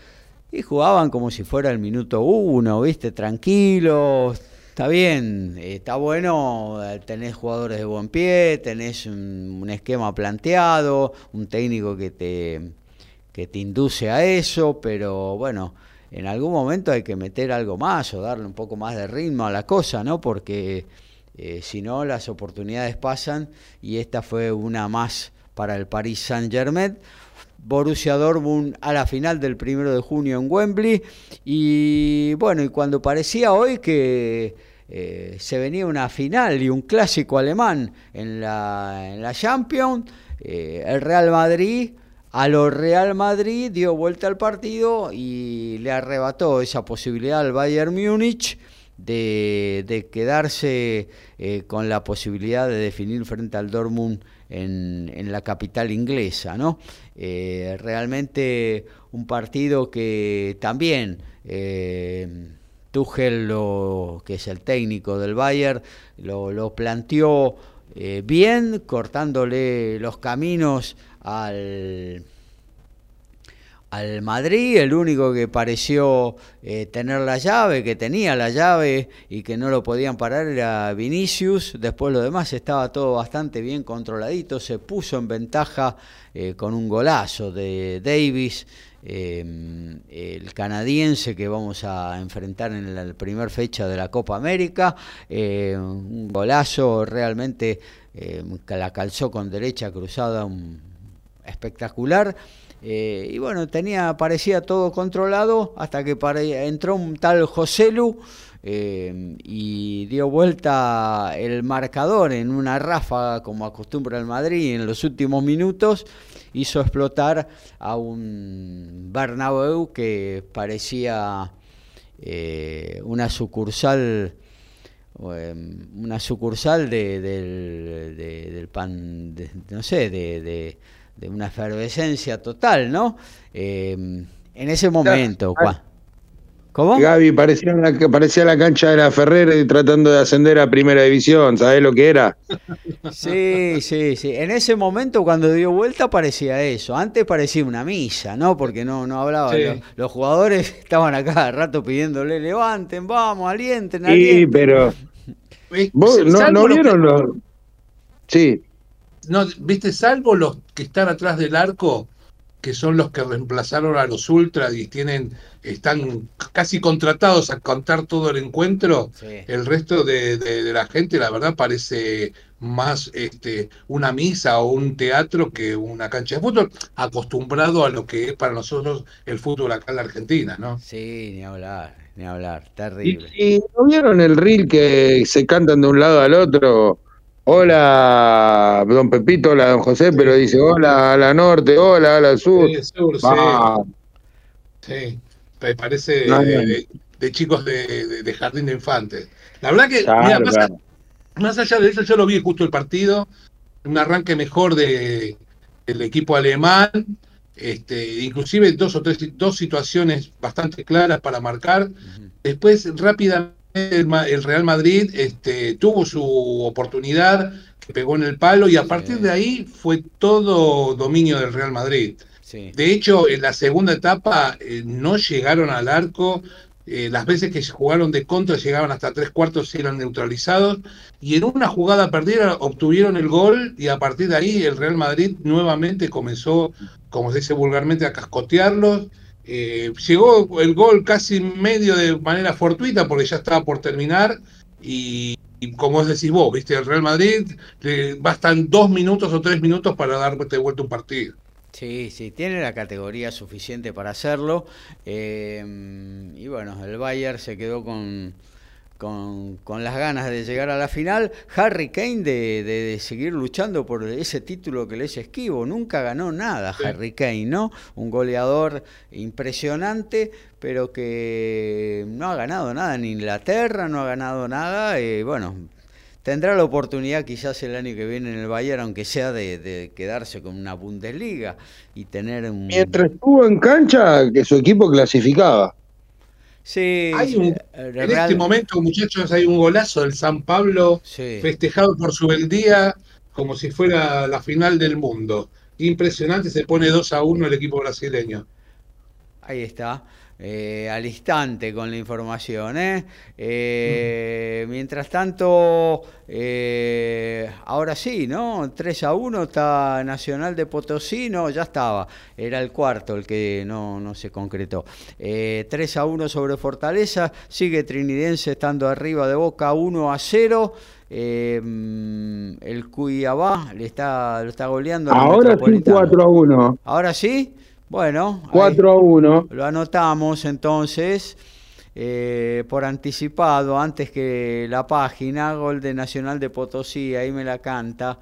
Speaker 2: y jugaban como si fuera el minuto 1, ¿viste? Tranquilos. Está bien, está bueno, tenés jugadores de buen pie, tenés un esquema planteado, un técnico que te induce a eso, pero bueno, en algún momento hay que meter algo más o darle un poco más de ritmo a la cosa, ¿no? Porque si no, las oportunidades pasan, y esta fue una más para el Paris Saint-Germain. Borussia Dortmund a la final del 1 de junio en Wembley, y bueno, y cuando parecía hoy que se venía una final y un clásico alemán en la Champions, el Real Madrid, a lo Real Madrid, dio vuelta al partido y le arrebató esa posibilidad al Bayern Múnich de quedarse con la posibilidad de definir frente al Dortmund en la capital inglesa, ¿no? Realmente un partido que también Tuchel, que es el técnico del Bayern, lo planteó bien, cortándole los caminos al Madrid. El único que pareció tener la llave, que tenía la llave y que no lo podían parar, era Vinicius. Después lo demás estaba todo bastante bien controladito. Se puso en ventaja con un golazo de Davis, el canadiense que vamos a enfrentar en la primera fecha de la Copa América. Un golazo realmente, que la calzó con derecha cruzada, espectacular. Y bueno, parecía todo controlado hasta que entró un tal Joselu y dio vuelta el marcador en una ráfaga, como acostumbra el Madrid en los últimos minutos. Hizo explotar a un Bernabéu que parecía una sucursal del pan, no sé, de una efervescencia total, ¿no? En ese momento. ¿Cómo?
Speaker 4: Gaby, parecía la cancha de la Ferrer tratando de ascender a Primera División, ¿sabés lo que era?
Speaker 2: Sí. En ese momento, cuando dio vuelta, parecía eso. Antes parecía una misa, ¿no? Porque no hablaba. Sí. Los jugadores estaban a cada rato pidiéndole: levanten, vamos, alienten.
Speaker 4: Sí, pero ¿vos no vieron los...? Sí.
Speaker 3: No, viste, salvo los que están atrás del arco, que son los que reemplazaron a los ultras y están casi contratados a contar todo el encuentro. Sí. El resto de la gente, la verdad, parece más una misa o un teatro que una cancha de fútbol, acostumbrado a lo que es para nosotros el fútbol acá en la Argentina, ¿no?
Speaker 2: Sí, ni hablar, terrible.
Speaker 4: ¿Y no vieron el reel que se cantan de un lado al otro? Hola, don Pepito, hola, don José, sí. Pero dice hola a la norte, hola a la sur.
Speaker 3: Sí, sur, sí. Me parece de chicos de jardín de infantes. La verdad que, claro, mira, más allá de eso, yo lo vi justo el partido, un arranque mejor del equipo alemán, inclusive dos situaciones bastante claras para marcar. Uh-huh. Después, rápidamente, el Real Madrid tuvo su oportunidad, que pegó en el palo, y a partir de ahí fue todo dominio del Real Madrid. Sí. De hecho, en la segunda etapa no llegaron al arco. Las veces que jugaron de contra llegaban hasta 3/4 y eran neutralizados, y en una jugada perdida obtuvieron el gol, y a partir de ahí el Real Madrid nuevamente comenzó, como se dice vulgarmente, a cascotearlos. Llegó el gol casi medio de manera fortuita porque ya estaba por terminar, y como decís vos, viste, el Real Madrid bastan 2 minutos o 3 minutos para darte de vuelta un partido.
Speaker 2: Sí, tiene la categoría suficiente para hacerlo, y bueno, el Bayern se quedó con las ganas de llegar a la final. Harry Kane de seguir luchando por ese título que le es esquivo. Nunca ganó nada Harry Kane, ¿no? Un goleador impresionante, pero que no ha ganado nada en Inglaterra, no ha ganado nada. Bueno, tendrá la oportunidad quizás el año que viene en el Bayern, aunque sea de quedarse con una Bundesliga y tener un...
Speaker 4: Mientras estuvo en cancha, que su equipo clasificaba.
Speaker 2: Sí,
Speaker 3: en este momento, muchachos, hay un golazo del San Pablo, festejado por su beldía como si fuera la final del mundo. Impresionante, se pone 2-1 el equipo brasileño.
Speaker 2: Ahí está. al instante con la información. Mientras tanto, ahora sí, ¿no? 3-1 está Nacional de Potosí, no, ya estaba, era el cuarto el que no se concretó. 3-1 sobre Fortaleza, sigue Trinidense estando arriba de Boca 1-0. El Cuiabá lo está goleando.
Speaker 4: Ahora sí 4-1.
Speaker 2: Ahora sí, bueno,
Speaker 4: 4-1.
Speaker 2: Lo anotamos entonces por anticipado, antes que la página, gol de Nacional de Potosí, ahí me la canta.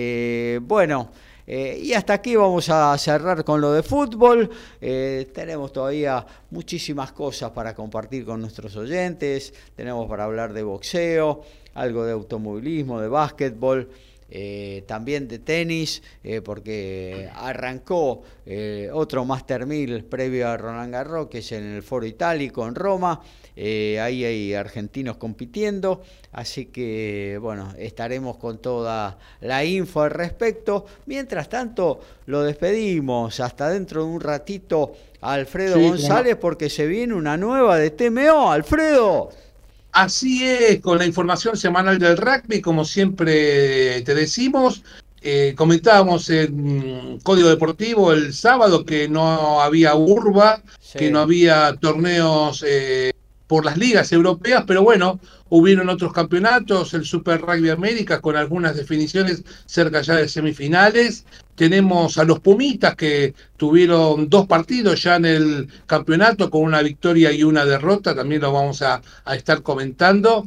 Speaker 2: Y hasta aquí vamos a cerrar con lo de fútbol. Tenemos todavía muchísimas cosas para compartir con nuestros oyentes. Tenemos para hablar de boxeo, algo de automovilismo, de básquetbol, también de tenis, porque arrancó otro Master 1000 previo a Roland Garros, que es en el Foro Itálico en Roma. Ahí hay argentinos compitiendo, así que bueno, estaremos con toda la info al respecto. Mientras tanto, lo despedimos hasta dentro de un ratito a Alfredo González, porque se viene una nueva de TMO. Alfredo.
Speaker 3: Así es, con la información semanal del rugby, como siempre te decimos. Comentábamos en Código Deportivo el sábado que no había urba, que no había torneos por las ligas europeas, pero bueno, hubieron otros campeonatos, el Super Rugby América con algunas definiciones cerca ya de semifinales. Tenemos a los Pumitas que tuvieron 2 partidos ya en el campeonato con una victoria y una derrota, también lo vamos a estar comentando.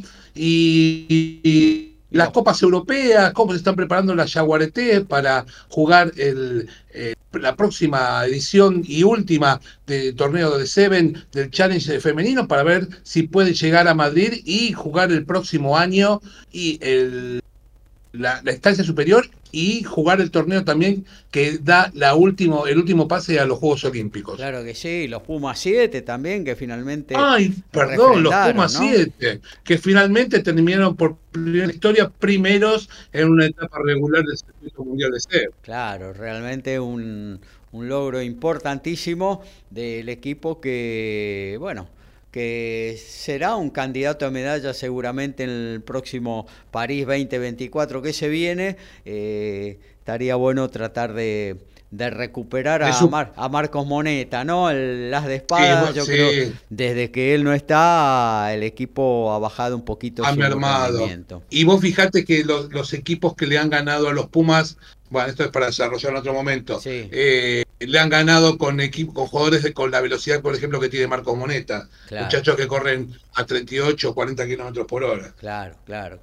Speaker 3: Y las copas europeas, cómo se están preparando las Jaguaretés para jugar la próxima edición y última del torneo de Seven del Challenge femenino, para ver si puede llegar a Madrid y jugar el próximo año y la instancia superior, y jugar el torneo también que da el último pase a los Juegos Olímpicos.
Speaker 2: Claro que sí, los Pumas 7 también, que finalmente...
Speaker 3: Los Pumas 7, que finalmente terminaron por primera historia primeros en una etapa regular del circuito mundial de SEB.
Speaker 2: Claro, realmente un logro importantísimo del equipo que, bueno, que será un candidato a medalla seguramente en el próximo París 2024 que se viene. Estaría bueno tratar de recuperar a Marcos Moneta, ¿no? El as de espadas, creo, desde que él no está, el equipo ha bajado un poquito su rendimiento.
Speaker 3: Y vos fijate que los equipos que le han ganado a los Pumas, bueno, esto es para desarrollar en otro momento, le han ganado con jugadores con la velocidad, por ejemplo, que tiene Marcos Moneta. Claro. Muchachos que corren a 38 o 40 kilómetros por hora.
Speaker 2: Claro.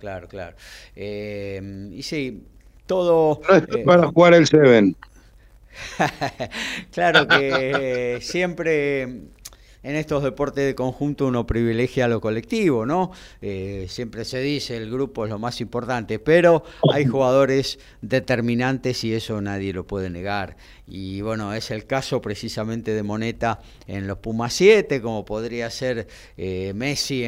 Speaker 2: Y sí, todo...
Speaker 4: No es para jugar el Seven.
Speaker 2: Claro que siempre en estos deportes de conjunto uno privilegia lo colectivo, ¿no? Siempre se dice el grupo es lo más importante, pero hay jugadores determinantes y eso nadie lo puede negar. Y bueno, es el caso precisamente de Moneta en los Pumas 7, como podría ser Messi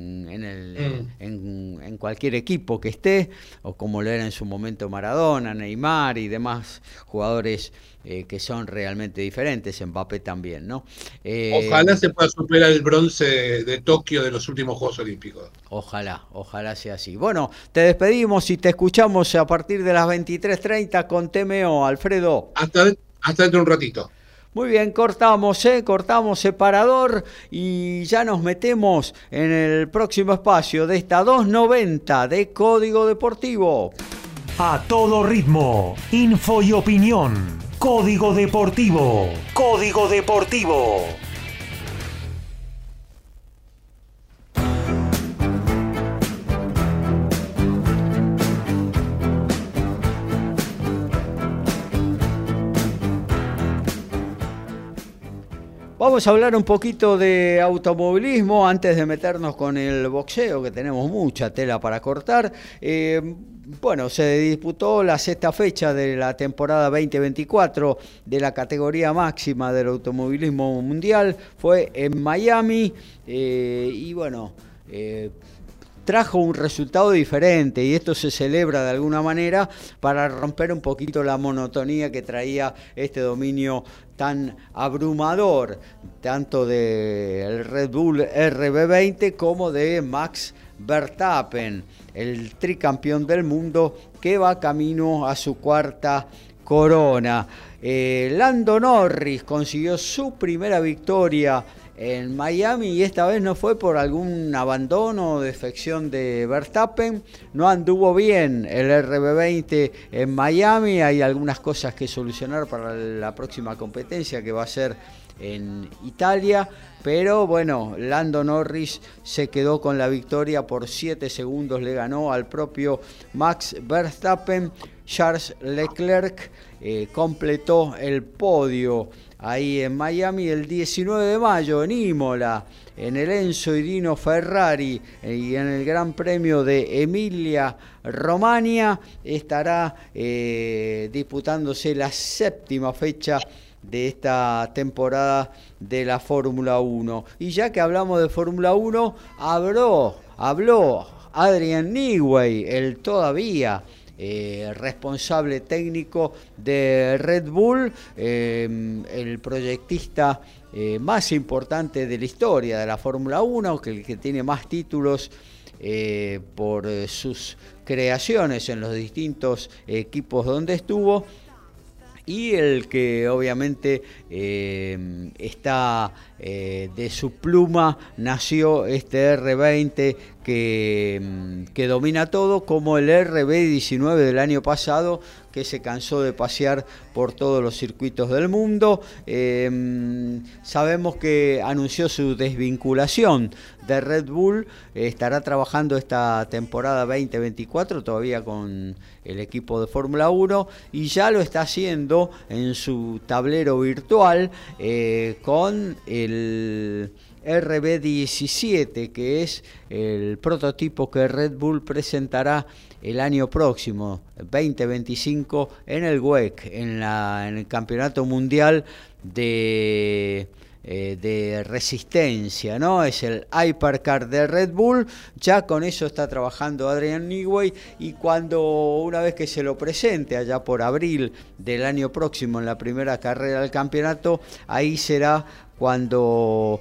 Speaker 2: en cualquier equipo que esté, o como lo era en su momento Maradona, Neymar y demás jugadores que son realmente diferentes, Mbappé también, ¿no?
Speaker 3: Ojalá se pueda superar el bronce de Tokio de los últimos Juegos Olímpicos.
Speaker 2: Ojalá sea así. Bueno, te despedimos y te escuchamos a partir de las 23:30 con TMO, Alfredo.
Speaker 3: Hasta dentro de un ratito.
Speaker 2: Muy bien, cortamos separador y ya nos metemos en el próximo espacio de esta 290 de Código Deportivo.
Speaker 1: A todo ritmo, info y opinión. Código Deportivo. Código Deportivo.
Speaker 2: Vamos a hablar un poquito de automovilismo antes de meternos con el boxeo, que tenemos mucha tela para cortar. Bueno, se disputó la 6ª fecha de la temporada 2024 de la categoría máxima del automovilismo mundial. Fue en Miami y bueno, trajo un resultado diferente y esto se celebra de alguna manera para romper un poquito la monotonía que traía este dominio tan abrumador, tanto del Red Bull RB20 como de Max Verstappen, el tricampeón del mundo que va camino a su cuarta corona. Lando Norris consiguió su primera victoria en Miami y esta vez no fue por algún abandono o defección de Verstappen. No anduvo bien el RB20 en Miami, hay algunas cosas que solucionar para la próxima competencia que va a ser en Italia, pero bueno, Lando Norris se quedó con la victoria por 7 segundos, le ganó al propio Max Verstappen. Charles Leclerc completó el podio ahí en Miami. El 19 de mayo en Imola, en el Enzo y Dino Ferrari y en el Gran Premio de Emilia Romagna estará disputándose la 7ª fecha de esta temporada de la Fórmula 1. Y ya que hablamos de Fórmula 1, habló Adrian Newey, el todavía responsable técnico de Red Bull, el proyectista más importante de la historia de la Fórmula 1, el que tiene más títulos por sus creaciones en los distintos equipos donde estuvo, y el que obviamente está de su pluma nació este R20 que domina todo, como el RB19 del año pasado, que se cansó de pasear por todos los circuitos del mundo. Sabemos que anunció su desvinculación de Red Bull, estará trabajando esta temporada 2024 todavía con el equipo de Fórmula 1 y ya lo está haciendo en su tablero virtual con el RB17, que es el prototipo que Red Bull presentará el año próximo, 2025, en el WEC, en el Campeonato Mundial de resistencia, ¿no? Es el Hypercar de Red Bull. Ya con eso está trabajando Adrian Newey, y una vez que se lo presente allá por abril del año próximo en la primera carrera del campeonato, ahí será cuando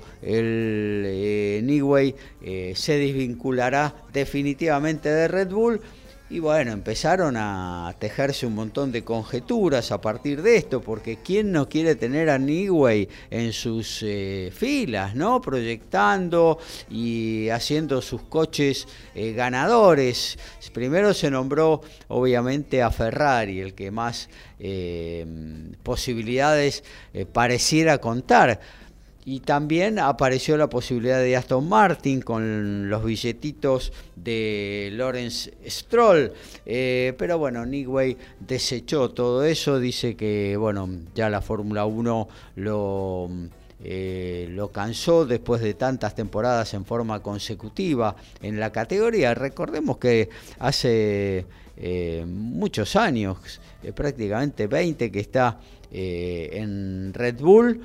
Speaker 2: el Newey se desvinculará definitivamente de Red Bull. Y bueno, empezaron a tejerse un montón de conjeturas a partir de esto, porque ¿quién no quiere tener a Newey en sus filas, ¿no? Proyectando y haciendo sus coches ganadores. Primero se nombró obviamente a Ferrari, el que más posibilidades pareciera contar. Y también apareció la posibilidad de Aston Martin con los billetitos de Lawrence Stroll. Pero bueno, Newey desechó todo eso. Dice que bueno, ya la Fórmula 1 lo cansó después de tantas temporadas en forma consecutiva en la categoría. Recordemos que hace muchos años, prácticamente 20, que está en Red Bull,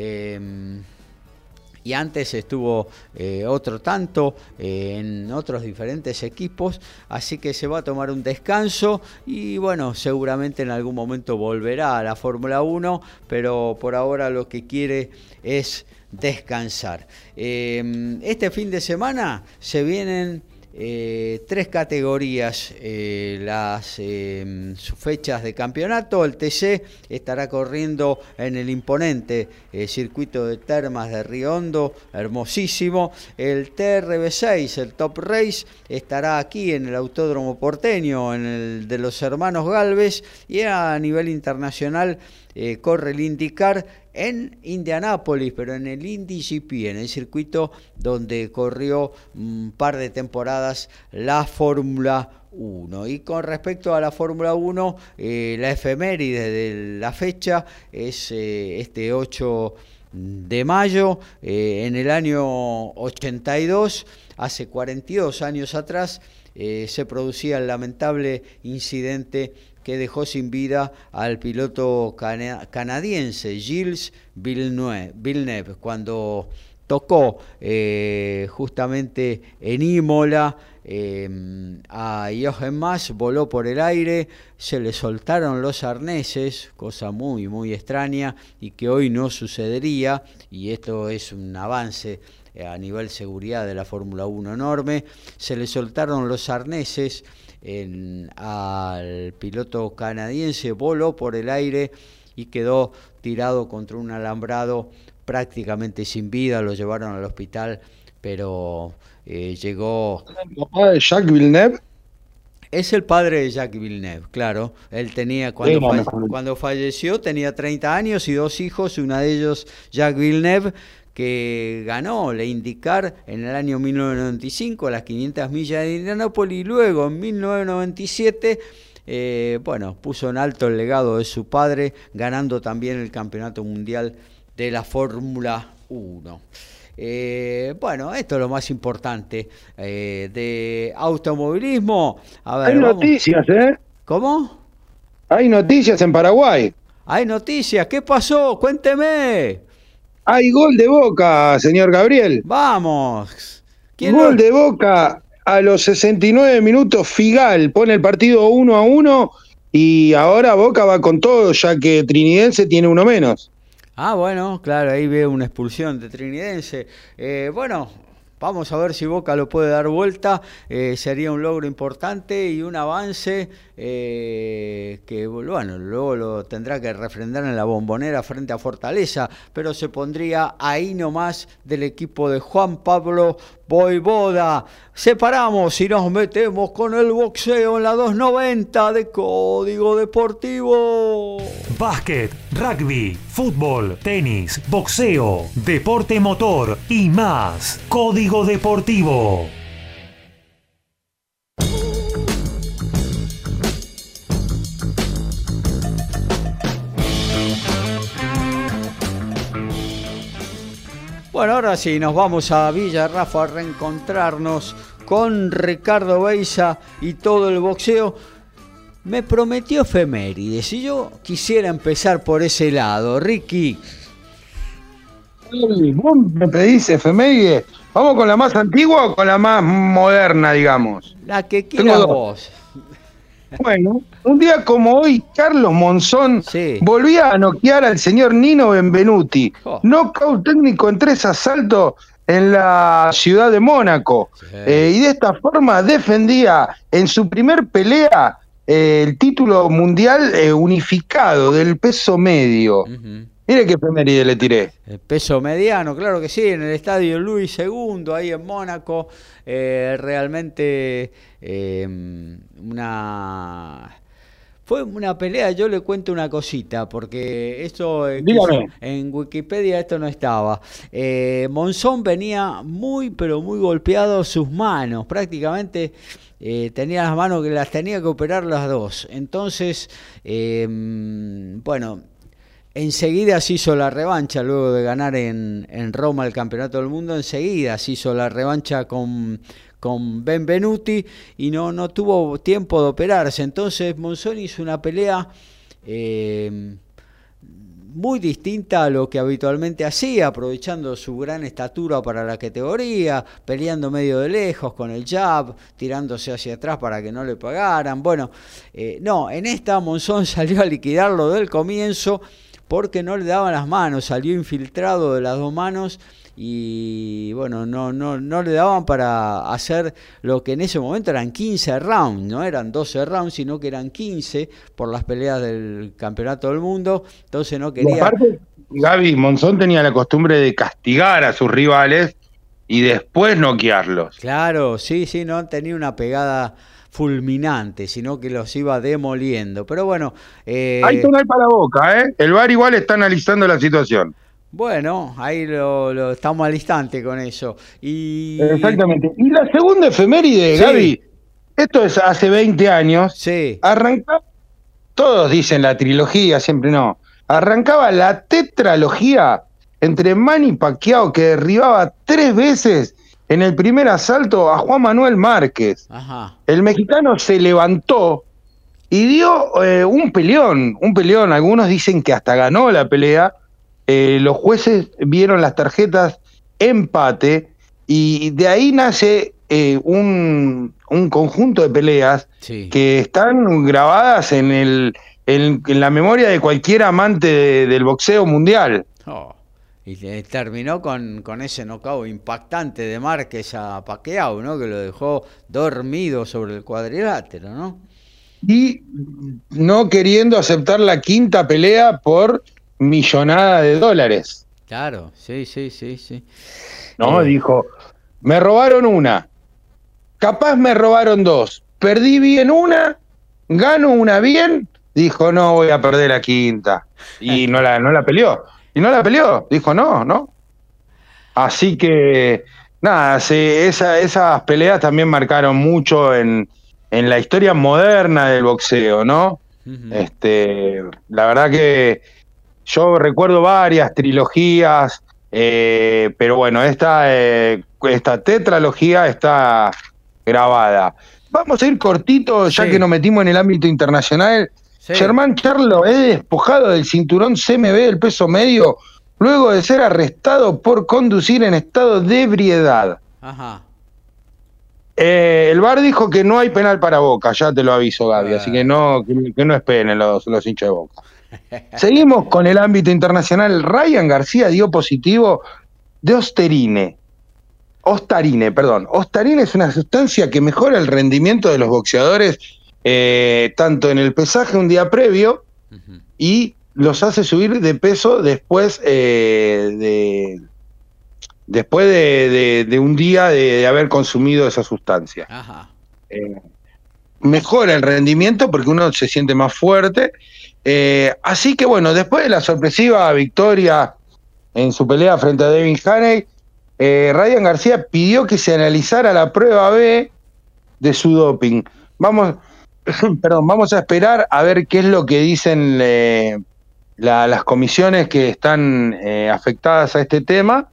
Speaker 2: y antes estuvo otro tanto en otros diferentes equipos, así que se va a tomar un descanso y bueno, seguramente en algún momento volverá a la Fórmula 1, pero por ahora lo que quiere es descansar. Este fin de semana se vienen 3 categorías, sus fechas de campeonato. El TC estará corriendo en el imponente circuito de Termas de Río Hondo, hermosísimo. El TRB6, el Top Race, estará aquí en el Autódromo Porteño, en el de los hermanos Galvez, y a nivel internacional corre el IndyCar en Indianápolis, pero en el Indy GP, en el circuito donde corrió un par de temporadas la Fórmula 1. Y con respecto a la Fórmula 1, la efeméride de la fecha es este 8 de mayo, en el año 82, hace 42 años atrás, se producía el lamentable incidente que dejó sin vida al piloto canadiense Gilles Villeneuve cuando tocó justamente en Imola a Jochen Mass, voló por el aire, se le soltaron los arneses, cosa muy, muy extraña y que hoy no sucedería, y esto es un avance a nivel seguridad de la Fórmula 1 enorme. Se le soltaron los arneses al piloto canadiense, voló por el aire y quedó tirado contra un alambrado prácticamente sin vida. Lo llevaron al hospital, pero llegó...
Speaker 4: ¿El papá de Jacques Villeneuve?
Speaker 2: Es el padre de Jacques Villeneuve, claro. Él tenía, cuando falleció, tenía 30 años y 2 hijos, uno de ellos Jacques Villeneuve, que ganó la IndyCar en el año 1995, las 500 millas de Indianápolis, y luego en 1997, puso en alto el legado de su padre, ganando también el Campeonato Mundial de la Fórmula 1. Esto es lo más importante de automovilismo. A ver,
Speaker 4: hay noticias, ¿eh?
Speaker 2: ¿Cómo?
Speaker 4: Hay noticias en Paraguay.
Speaker 2: Hay noticias. ¿Qué pasó? Cuénteme.
Speaker 4: Hay gol de Boca, señor Gabriel.
Speaker 2: Vamos.
Speaker 4: Gol de Boca a los 69 minutos. Figal pone el partido 1-1 y ahora Boca va con todo, ya que Trinidense tiene uno menos.
Speaker 2: Ah, bueno, claro, ahí veo una expulsión de Trinidense. Vamos a ver si Boca lo puede dar vuelta. Sería un logro importante y un avance que, luego lo tendrá que refrendar en la Bombonera frente a Fortaleza, pero se pondría ahí nomás del equipo de Juan Pablo Voivoda. Separamos y nos metemos con el boxeo en la 290 de Código Deportivo.
Speaker 1: Básquet, rugby, fútbol, tenis, boxeo, deporte motor y más. Código Deportivo.
Speaker 2: Bueno, ahora sí, nos vamos a Villa Rafa a reencontrarnos con Ricardo Beiza y todo el boxeo. Me prometió efemérides y yo quisiera empezar por ese lado. Ricky.
Speaker 4: ¿Vos me pedís efemérides? ¿Vamos con la más antigua o con la más moderna, digamos?
Speaker 2: La que quieras vos.
Speaker 4: Bueno, un día como hoy, Carlos Monzón volvía a noquear al señor Nino Benvenuti. Knockout técnico en 3 asaltos en la ciudad de Mónaco. Y de esta forma defendía en su primer pelea el título mundial unificado del peso medio. Mire qué efeméride le tiré.
Speaker 2: El peso mediano, claro que sí, en el estadio Luis II, ahí en Mónaco. Realmente fue una pelea. Yo le cuento una cosita, porque esto en Wikipedia esto no estaba. Monzón venía muy, pero muy golpeado sus manos, prácticamente tenía las manos que las tenía que operar las dos. Entonces, enseguida se hizo la revancha, luego de ganar en Roma el Campeonato del Mundo, enseguida se hizo la revancha con Benvenuti y no tuvo tiempo de operarse. Entonces Monzón hizo una pelea muy distinta a lo que habitualmente hacía, aprovechando su gran estatura para la categoría, peleando medio de lejos con el jab, tirándose hacia atrás para que no le pagaran. En esta Monzón salió a liquidarlo del comienzo, porque no le daban las manos, salió infiltrado de las dos manos y no le daban para hacer lo que en ese momento eran 15 rounds, no eran 12 rounds, sino que eran 15 por las peleas del Campeonato del Mundo. Entonces no quería...
Speaker 4: Y aparte, Gaby, Monzón tenía la costumbre de castigar a sus rivales y después noquearlos.
Speaker 2: Claro, sí, no tenía una pegada fulminante, sino que los iba demoliendo. Pero bueno...
Speaker 4: Hay tonal para Boca, ¿eh? El VAR igual está analizando la situación.
Speaker 2: Bueno, ahí lo estamos al instante con eso.
Speaker 4: Exactamente. Y la segunda efeméride, Gaby, esto es hace 20 años.
Speaker 2: Sí.
Speaker 4: Arrancaba, todos dicen la trilogía, siempre no. Arrancaba la tetralogía entre Manny Pacquiao, que derribaba 3 veces en el primer asalto a Juan Manuel Márquez.
Speaker 2: Ajá.
Speaker 4: El mexicano se levantó y dio un peleón. Algunos dicen que hasta ganó la pelea. Los jueces vieron las tarjetas empate y de ahí nace un conjunto de peleas
Speaker 2: Sí.
Speaker 4: que están grabadas en la memoria de cualquier amante del boxeo mundial.
Speaker 2: Oh, y terminó con ese knockout impactante de Márquez a Pacquiao, ¿no? Que lo dejó dormido sobre el cuadrilátero, ¿no?
Speaker 4: Y no queriendo aceptar la quinta pelea por millonada de dólares.
Speaker 2: Claro, sí, sí, sí, sí.
Speaker 4: ¿No? Dijo, me robaron una, capaz me robaron dos, perdí bien una, gano una bien, dijo, no voy a perder la quinta. Y no la peleó. Y no la peleó, dijo, no. Así que, nada, esas peleas también marcaron mucho en la historia moderna del boxeo, ¿no?
Speaker 2: Ujú.
Speaker 4: La verdad que yo recuerdo varias trilogías, pero bueno, esta tetralogía está grabada. Vamos a ir cortito, ya
Speaker 2: Sí.
Speaker 4: que nos metimos en el ámbito internacional.
Speaker 2: Sí.
Speaker 4: Germán Charlo es despojado del cinturón CMB del peso medio luego de ser arrestado por conducir en estado de ebriedad.
Speaker 2: Ajá.
Speaker 4: El VAR dijo que no hay penal para Boca, ya te lo aviso, Gaby, así que no esperen los hinchas de Boca. Seguimos con el ámbito internacional. Ryan García dio positivo de Ostarine. Ostarine es una sustancia que mejora el rendimiento de los boxeadores, tanto en el pesaje un día previo
Speaker 2: Ujú.
Speaker 4: y los hace subir de peso después de un día de haber consumido esa sustancia.
Speaker 2: Ajá.
Speaker 4: Mejora el rendimiento porque uno se siente más fuerte. Así que bueno, después de la sorpresiva victoria en su pelea frente a Devin Haney, Ryan García pidió que se analizara la prueba B de su doping. Vamos a esperar a ver qué es lo que dicen las comisiones que están afectadas a este tema.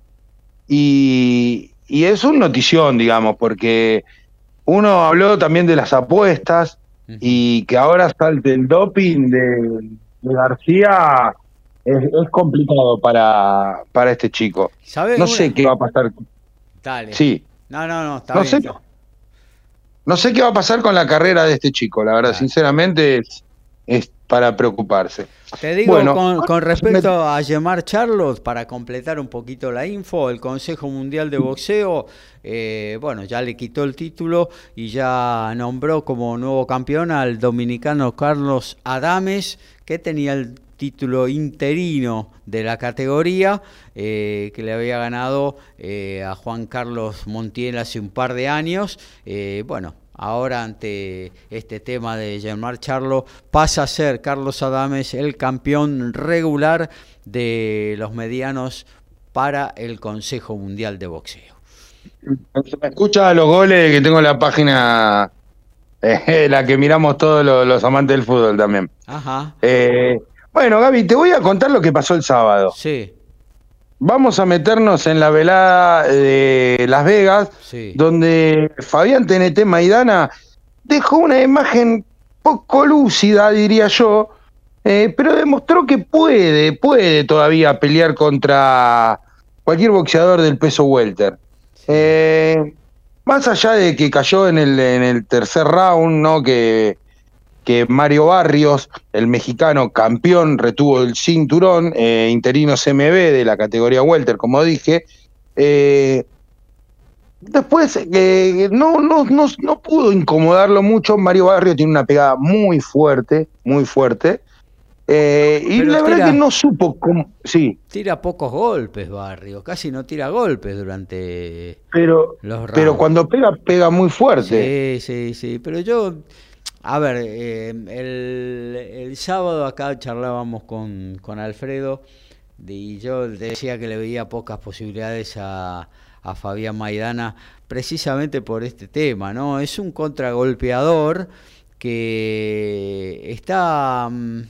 Speaker 4: Y es una notición, digamos, porque uno habló también de las apuestas y que ahora salte el doping de García es complicado para este chico.
Speaker 2: ¿Sabes
Speaker 4: No
Speaker 2: una?
Speaker 4: sé qué va a pasar.
Speaker 2: Dale.
Speaker 4: Sí,
Speaker 2: No, está
Speaker 4: no
Speaker 2: bien.
Speaker 4: sé, no sé qué va a pasar con la carrera de este chico, la verdad,
Speaker 2: Claro.
Speaker 4: sinceramente es para preocuparse.
Speaker 2: Te digo,
Speaker 4: Bueno,
Speaker 2: con respecto a Gemar Charlo, para completar un poquito la info, el Consejo Mundial de Boxeo, bueno, ya le quitó el título y ya nombró como nuevo campeón al dominicano Carlos Adames, que tenía el título interino de la categoría, que le había ganado a Juan Carlos Montiel hace un par de años. Bueno, ahora ante este tema de Germán Charlo pasa a ser Carlos Adames el campeón regular de los medianos para el Consejo Mundial de Boxeo.
Speaker 4: se me escucha los goles que tengo en la página, la que miramos todos los amantes del fútbol también.
Speaker 2: Ajá.
Speaker 4: Bueno, Gaby, te voy a contar lo que pasó el sábado.
Speaker 2: Sí.
Speaker 4: Vamos a meternos en la velada de Las Vegas,
Speaker 2: Sí.
Speaker 4: donde Fabián TNT Maidana dejó una imagen poco lúcida, diría yo, pero demostró que puede todavía pelear contra cualquier boxeador del peso welter. Más allá de que cayó en el tercer round, ¿no? Que Mario Barrios, el mexicano campeón, retuvo el cinturón interino CMB de la categoría welter, como dije. Después no pudo incomodarlo mucho. Mario Barrios tiene una pegada muy fuerte, muy fuerte. Y
Speaker 2: Pero
Speaker 4: la verdad que no supo cómo. Sí.
Speaker 2: Tira pocos golpes, Barrios, casi no tira golpes durante
Speaker 4: Pero
Speaker 2: los rounds.
Speaker 4: cuando pega muy fuerte.
Speaker 2: Sí, pero yo, a ver, el sábado acá charlábamos con Alfredo y yo decía que le veía pocas posibilidades a Fabián Maidana precisamente por este tema, ¿no? Es un contragolpeador que está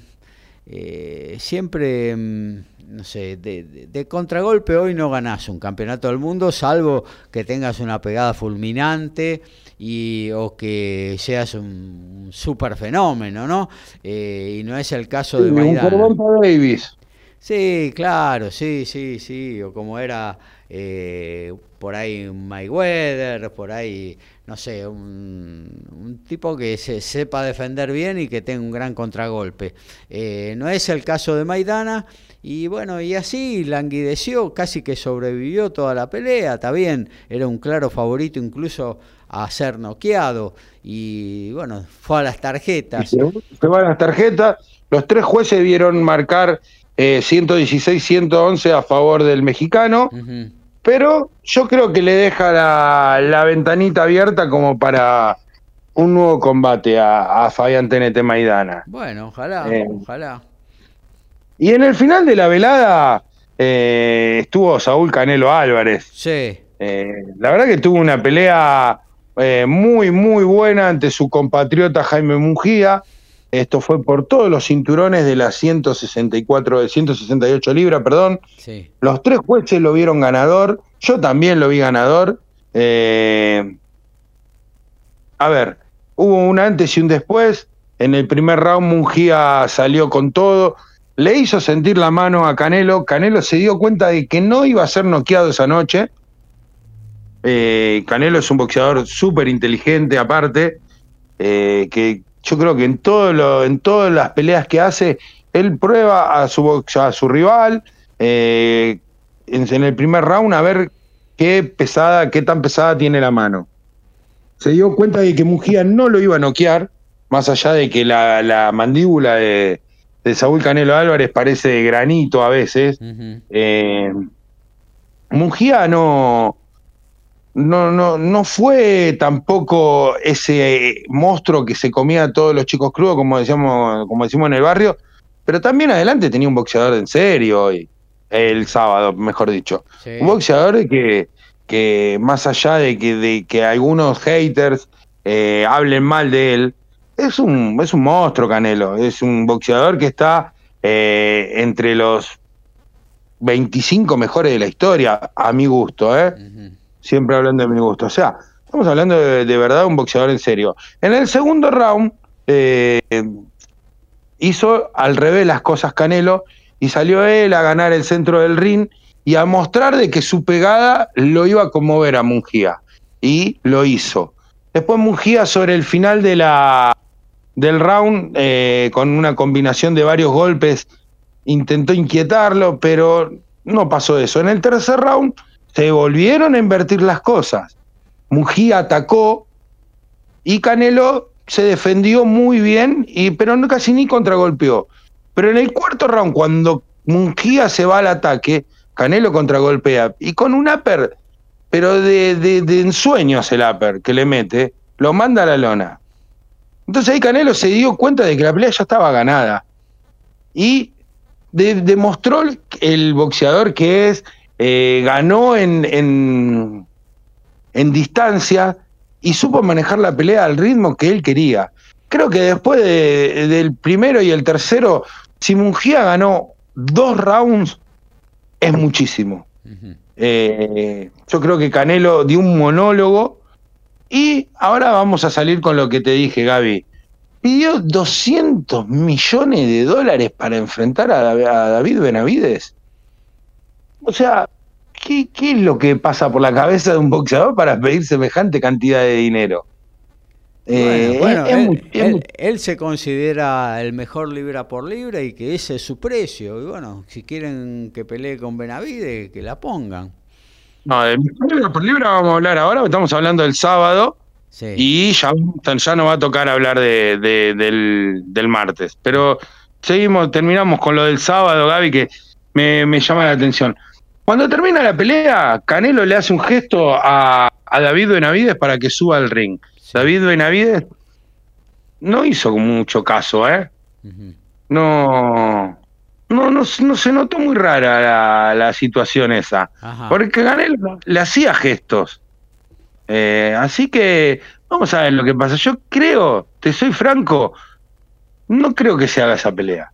Speaker 2: siempre, no sé, de contragolpe hoy no ganás un campeonato del mundo, salvo que tengas una pegada fulminante o que seas un super fenómeno, ¿no? Y no es el caso de
Speaker 4: Un
Speaker 2: Maidana.
Speaker 4: Gervonta Davis.
Speaker 2: Sí, claro, sí, sí, sí, o como era por ahí un Mayweather, por ahí, no sé, un tipo que se sepa defender bien y que tenga un gran contragolpe. No es el caso de Maidana, y bueno, y así languideció, casi que sobrevivió toda la pelea, está bien, era un claro favorito incluso a ser noqueado, y bueno, fue a las
Speaker 4: Y
Speaker 2: tarjetas.
Speaker 4: se van las tarjetas. Los tres jueces vieron marcar 116-111 a favor del mexicano,
Speaker 2: Ujú.
Speaker 4: pero yo creo que le deja la ventanita abierta como para un nuevo combate a Fabián Tenete Maidana.
Speaker 2: Bueno, ojalá,
Speaker 4: Eh,
Speaker 2: ojalá.
Speaker 4: y en el final de la velada estuvo Saúl Canelo Álvarez.
Speaker 2: Sí.
Speaker 4: La verdad que tuvo una pelea muy, muy buena ante su compatriota Jaime Mungía. Esto fue por todos los cinturones de las 168 libras, perdón.
Speaker 2: Sí.
Speaker 4: Los tres jueces lo vieron ganador. Yo también lo vi ganador. A ver, hubo un antes y un después. En el primer round Mungía salió con todo. Le hizo sentir la mano a Canelo. Canelo se dio cuenta de que no iba a ser noqueado esa noche. Canelo es un boxeador súper inteligente aparte, que yo creo que en todas las peleas que hace, él prueba a su rival en el primer round a ver qué tan pesada tiene la mano. Se dio cuenta de que Mujía no lo iba a noquear, más allá de que la mandíbula de Saúl Canelo Álvarez parece de granito a veces.
Speaker 2: Uh-huh.
Speaker 4: Mujía no fue tampoco ese monstruo que se comía a todos los chicos crudos, como decimos en el barrio, pero también adelante tenía un boxeador en serio hoy, el sábado, mejor dicho.
Speaker 2: Sí.
Speaker 4: Un boxeador que más allá de que algunos haters hablen mal de él, es un monstruo Canelo, es un boxeador que está entre los 25 mejores de la historia, a mi gusto,
Speaker 2: Uh-huh.
Speaker 4: Siempre hablando de mi gusto. O sea, estamos hablando de verdad un boxeador en serio. En el segundo round hizo al revés las cosas Canelo y salió él a ganar el centro del ring y a mostrar de que su pegada lo iba a conmover a Mungía. Y lo hizo. Después Mungía sobre el final del round, con una combinación de varios golpes, intentó inquietarlo, pero no pasó eso. En el tercer round se volvieron a invertir las cosas. Mungía atacó y Canelo se defendió muy bien, pero no casi ni contragolpeó. Pero en el cuarto round, cuando Mungía se va al ataque, Canelo contragolpea. Y con un upper, pero de ensueños el upper que le mete, lo manda a la lona. Entonces ahí Canelo se dio cuenta de que la pelea ya estaba ganada. Y demostró el boxeador que es. Ganó en distancia y supo manejar la pelea al ritmo que él quería. Creo que después del primero y el tercero, si Mungía ganó 2 rounds, es muchísimo.
Speaker 2: Uh-huh.
Speaker 4: Yo creo que Canelo dio un monólogo y ahora vamos a salir con lo que te dije, Gaby. Pidió $200 millones para enfrentar a David Benavides. O sea, ¿qué es lo que pasa por la cabeza de un boxeador para pedir semejante cantidad de dinero?
Speaker 2: Bueno, él se considera el mejor libra por libra y que ese es su precio. Y bueno, si quieren que pelee con Benavides, que la pongan.
Speaker 4: No, de libra por libra vamos a hablar ahora, estamos hablando del sábado. Sí. Y ya no va a tocar hablar del martes. Pero terminamos con lo del sábado, Gaby, que me llama la atención. Cuando termina la pelea, Canelo le hace un gesto a David Benavides para que suba al ring. Sí. David Benavides no hizo mucho caso, Uh-huh. No se notó muy rara la situación esa. Ajá. Porque Canelo le hacía gestos. Así que vamos a ver lo que pasa. Yo creo, te soy franco, no creo que se haga esa pelea.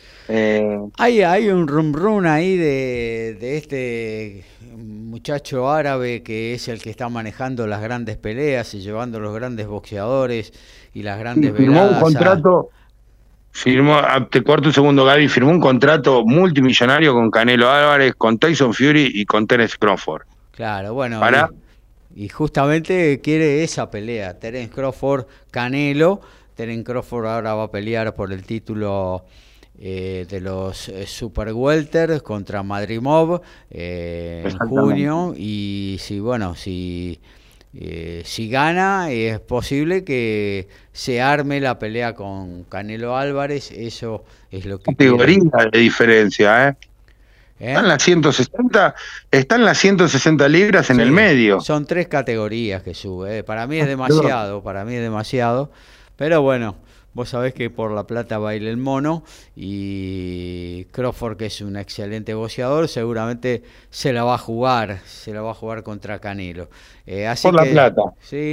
Speaker 2: Hay un rum ahí de este muchacho árabe que es el que está manejando las grandes peleas y llevando los grandes boxeadores y las grandes
Speaker 4: firmó un contrato. firmó, te corto un segundo, Gaby, firmó un contrato multimillonario con Canelo Álvarez, con Tyson Fury y con Terence Crawford.
Speaker 2: Claro, bueno,
Speaker 4: Para
Speaker 2: y justamente quiere esa pelea, Terence Crawford, Canelo. Terence Crawford ahora va a pelear por el título de los Super Welter contra Madrimov en junio, y si gana, es posible que se arme la pelea con Canelo Álvarez. Eso es lo que
Speaker 4: categoría de diferencia, ¿eh? Están las 160, están las 160 libras en el medio.
Speaker 2: Son 3 categorías que sube. Para mí es demasiado, pero bueno, vos sabés que por la plata baila el mono, y Crawford, que es un excelente boxeador, seguramente se la va a jugar contra Canelo. Así
Speaker 4: por la plata.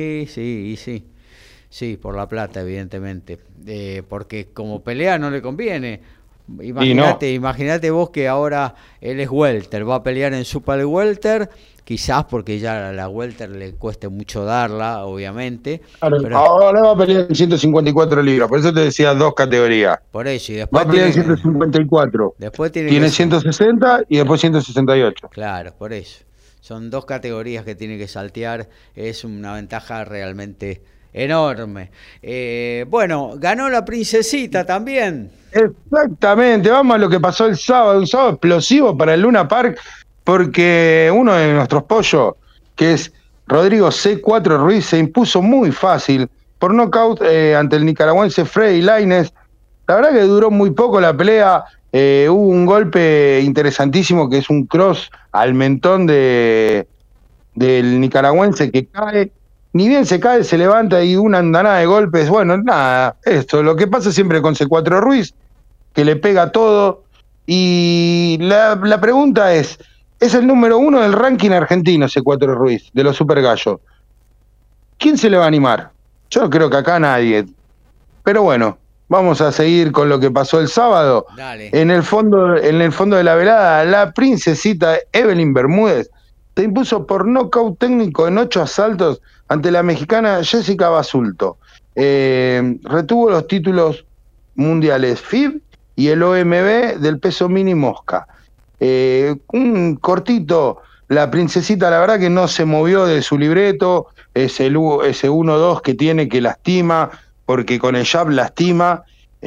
Speaker 2: Sí, por la plata, evidentemente. Porque como pelea no le conviene. Imagínate vos que ahora él es welter, va a pelear en super welter, quizás porque ya la welter le cueste mucho darla, obviamente.
Speaker 4: Claro, pero ahora va a pelear en 154 libras, por eso te decía 2 categorías.
Speaker 2: Por eso, y después
Speaker 4: va a pelear en 154.
Speaker 2: Después
Speaker 4: tiene 160 y después 168.
Speaker 2: Claro, por eso. Son 2 categorías que tiene que saltear, es una ventaja realmente enorme. Bueno, ganó la Princesita también.
Speaker 4: Exactamente, vamos a lo que pasó el sábado, un sábado explosivo para el Luna Park, porque uno de nuestros pollos, que es Rodrigo C4 Ruiz, se impuso muy fácil por nocaut ante el nicaragüense Freddy Lainez. La verdad que duró muy poco la pelea, hubo un golpe interesantísimo que es un cross al mentón del nicaragüense que cae. Ni bien se cae, se levanta y una andanada de golpes. Bueno, nada, esto, lo que pasa siempre con C4 Ruiz, que le pega todo. Y la pregunta es el número 1 del ranking argentino, C4 Ruiz, de los Super Gallos. ¿Quién se le va a animar? Yo creo que acá nadie. Pero bueno, vamos a seguir con lo que pasó el sábado.
Speaker 2: Dale.
Speaker 4: En el fondo de la velada, la princesita Evelyn Bermúdez se impuso por nocaut técnico en 8 asaltos ante la mexicana Jessica Basulto. Retuvo los títulos mundiales FIB y el OMB del peso mini mosca. Un cortito, la princesita la verdad que no se movió de su libreto, ese 1-2 que tiene que lastima, porque con el jab lastima.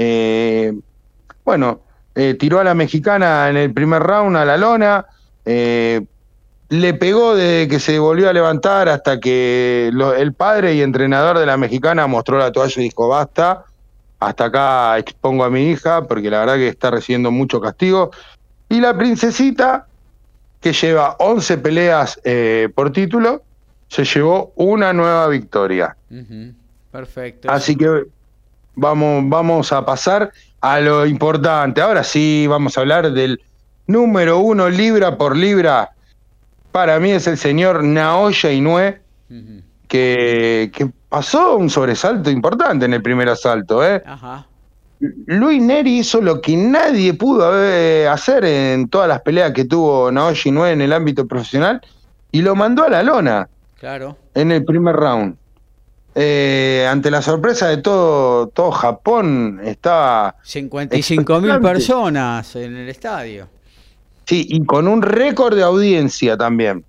Speaker 4: Tiró a la mexicana en el primer round a la lona, le pegó desde que se volvió a levantar hasta que el padre y entrenador de la mexicana mostró la toalla y dijo basta, hasta acá expongo a mi hija porque la verdad que está recibiendo mucho castigo. Y la princesita, que lleva 11 peleas por título, se llevó una nueva victoria.
Speaker 2: Perfecto.
Speaker 4: Así que vamos a pasar a lo importante. Ahora sí vamos a hablar del número 1 libra por libra. Para mí es el señor Naoya Inoue, que pasó un sobresalto importante en el primer asalto.
Speaker 2: Ajá.
Speaker 4: Luis Neri hizo lo que nadie pudo hacer en todas las peleas que tuvo Naoya Inoue en el ámbito profesional, y lo mandó a la lona.
Speaker 2: Claro.
Speaker 4: En el primer round. Ante la sorpresa de todo Japón, estaba
Speaker 2: 55.000 personas en el estadio.
Speaker 4: Sí, y con un récord de audiencia también.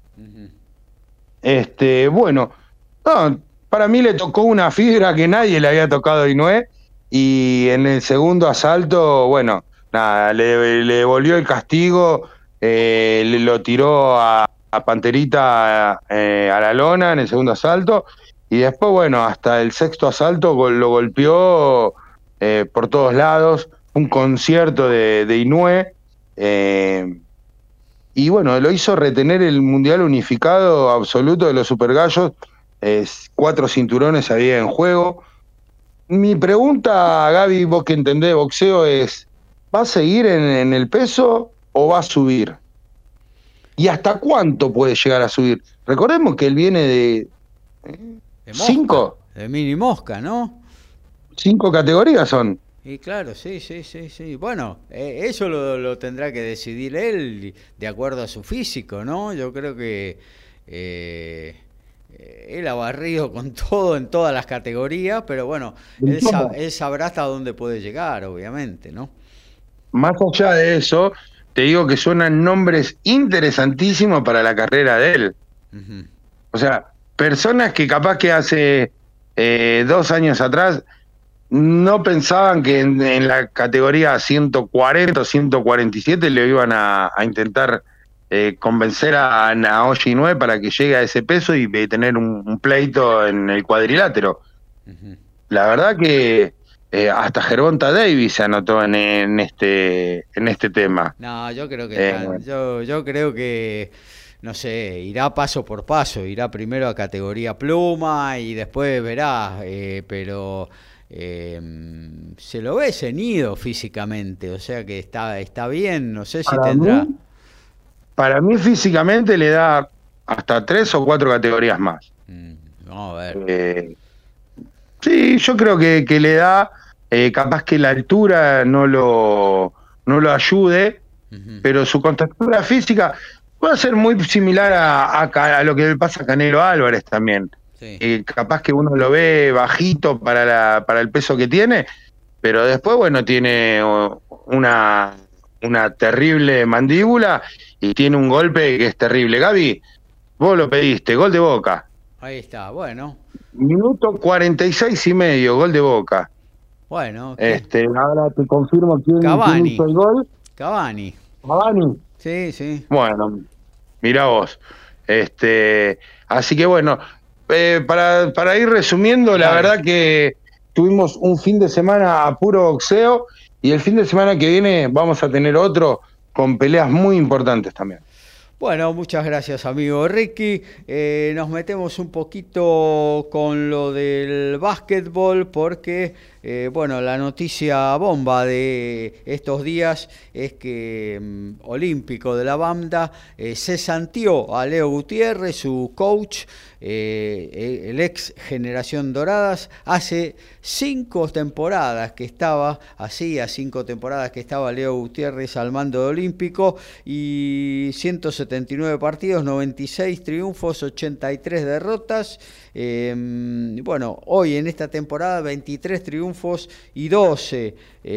Speaker 4: Para mí le tocó una fibra que nadie le había tocado a Inoue, y en el segundo asalto, bueno, nada, le devolvió el castigo, lo tiró a Panterita a la lona en el segundo asalto, y después, bueno, hasta el sexto asalto lo golpeó por todos lados, un concierto de Inoue, y bueno, lo hizo retener el mundial unificado absoluto de los Super Gallos. 4 cinturones había en juego. Mi pregunta, Gaby, vos que entendés boxeo, es: ¿va a seguir en el peso o va a subir? ¿Y hasta cuánto puede llegar a subir? Recordemos que él viene de 5.
Speaker 2: De mini mosca, ¿no?
Speaker 4: 5 categorías son.
Speaker 2: Y claro, sí. Bueno, eso lo tendrá que decidir él de acuerdo a su físico, ¿no? Yo creo que él ha barrido con todo en todas las categorías, pero bueno, él sabrá hasta dónde puede llegar, obviamente, ¿no?
Speaker 4: Más allá de eso, te digo que suenan nombres interesantísimos para la carrera de él.
Speaker 2: Ujú.
Speaker 4: O sea, personas que capaz que hace 2 años atrás no pensaban que en la categoría 140 o 147 le iban a intentar convencer a Naoya Inoue para que llegue a ese peso y tener un pleito en el cuadrilátero.
Speaker 2: Ujú.
Speaker 4: La verdad que hasta Gervonta Davis se anotó en este tema.
Speaker 2: No, yo creo que yo creo que no sé, irá paso por paso, irá primero a categoría pluma y después verá, pero se lo ve ceñido físicamente, o sea que está bien, no sé si
Speaker 4: Para
Speaker 2: tendrá.
Speaker 4: Para mí físicamente le da hasta 3 o 4 categorías más.
Speaker 2: Vamos a ver.
Speaker 4: Sí, yo creo que le da, capaz que la altura no lo ayude, pero su contextura física puede ser muy similar a lo que le pasa a Canelo Álvarez también.
Speaker 2: Sí.
Speaker 4: Capaz que uno lo ve bajito para el peso que tiene, pero después, bueno, tiene una terrible mandíbula y tiene un golpe que es terrible. Gaby, vos lo pediste, gol de Boca.
Speaker 2: Ahí está, bueno.
Speaker 4: Minuto 46 y medio, gol de Boca.
Speaker 2: Bueno.
Speaker 4: Ahora te confirmo quién hizo el gol.
Speaker 2: Cavani.
Speaker 4: Cavani.
Speaker 2: Sí, sí.
Speaker 4: Bueno, mirá vos. Así que bueno, para ir resumiendo, la verdad que tuvimos un fin de semana a puro boxeo y el fin de semana que viene vamos a tener otro con peleas muy importantes también.
Speaker 2: Bueno, muchas gracias, amigo Ricky. Nos metemos un poquito con lo del básquetbol porque, bueno, la noticia bomba de estos días es que Olímpico de la Banda cesantió a Leo Gutiérrez, su coach, el ex Generación Doradas. Hace 5 temporadas que estaba, hacía 5 temporadas que estaba Leo Gutiérrez al mando de Olímpico y 179 partidos, 96 triunfos, 83 derrotas. Bueno, hoy en esta temporada 23 triunfos y 12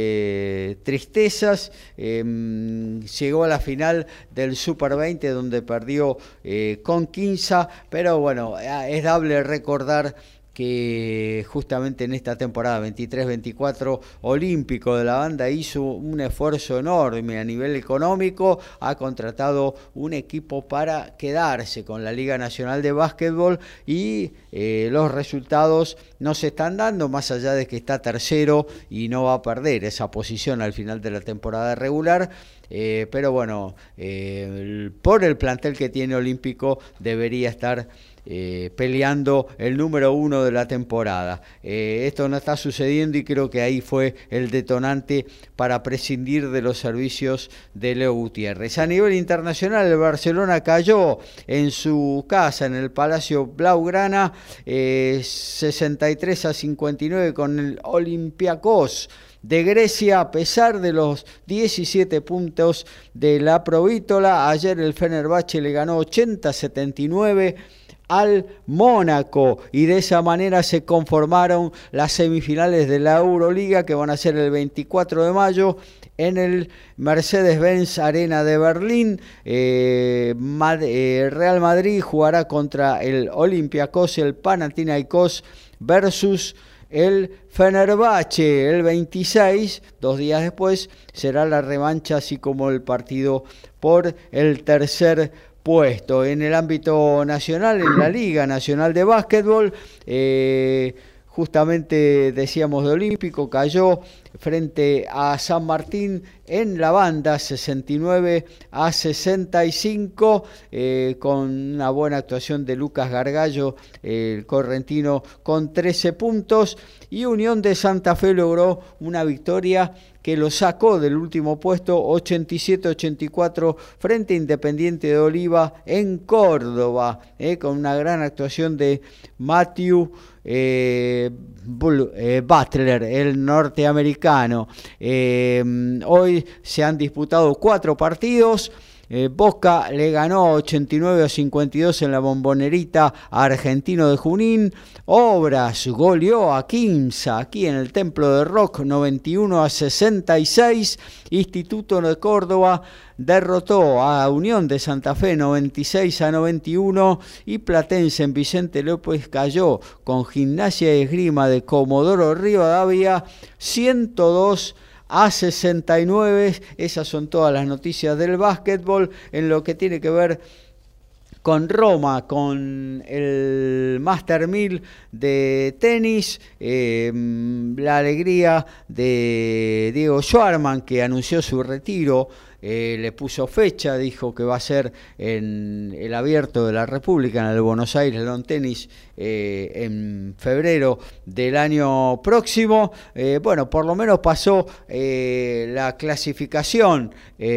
Speaker 2: tristezas. Llegó a la final del Super 20 donde perdió con Quinza, pero bueno, es dable recordar que justamente en esta temporada 23-24 Olímpico de la Banda hizo un esfuerzo enorme a nivel económico, ha contratado un equipo para quedarse con la Liga Nacional de Básquetbol y los resultados no se están dando, más allá de que está tercero y no va a perder esa posición al final de la temporada regular. Pero bueno, por el plantel que tiene Olímpico debería estar peleando el número 1 de la temporada. Esto no está sucediendo y creo que ahí fue el detonante para prescindir de los servicios de Leo Gutiérrez. A nivel internacional, el Barcelona cayó en su casa, en el Palacio Blaugrana, 63-59 con el Olympiacos de Grecia, a pesar de los 17 puntos de la Provítola. Ayer el Fenerbahce le ganó 80-79 al Mónaco y de esa manera se conformaron las semifinales de la Euroliga, que van a ser el 24 de mayo en el Mercedes-Benz Arena de Berlín. Real Madrid jugará contra el Olympiacos y el Panathinaikos versus el Fenerbahce. El 26, 2 días después, será la revancha, así como el partido por el tercer puesto. En el ámbito nacional, en la Liga Nacional de Básquetbol, justamente decíamos de Olímpico, cayó frente a San Martín en la Banda 69-65, con una buena actuación de Lucas Gargallo, el correntino, con 13 puntos, y Unión de Santa Fe logró una victoria que lo sacó del último puesto, 87-84 frente a Independiente de Oliva en Córdoba, con una gran actuación de Matthew Butler, el norteamericano. Hoy se han disputado 4 partidos. Boca le ganó 89-52 en la Bombonerita a Argentino de Junín. Obras goleó a Quimsa aquí en el Templo de Rock 91-66. Instituto de Córdoba derrotó a Unión de Santa Fe 96-91 y Platense en Vicente López cayó con Gimnasia y Esgrima de Comodoro Rivadavia 102-69. Esas son todas las noticias del básquetbol. En lo que tiene que ver con Roma, con el Master 1000 de tenis, la alegría de Diego Schwartzman, que anunció su retiro, le puso fecha, dijo que va a ser en el Abierto de la República, en el Buenos Aires Lawn Tennis, en febrero del año próximo. Bueno, por lo menos pasó la clasificación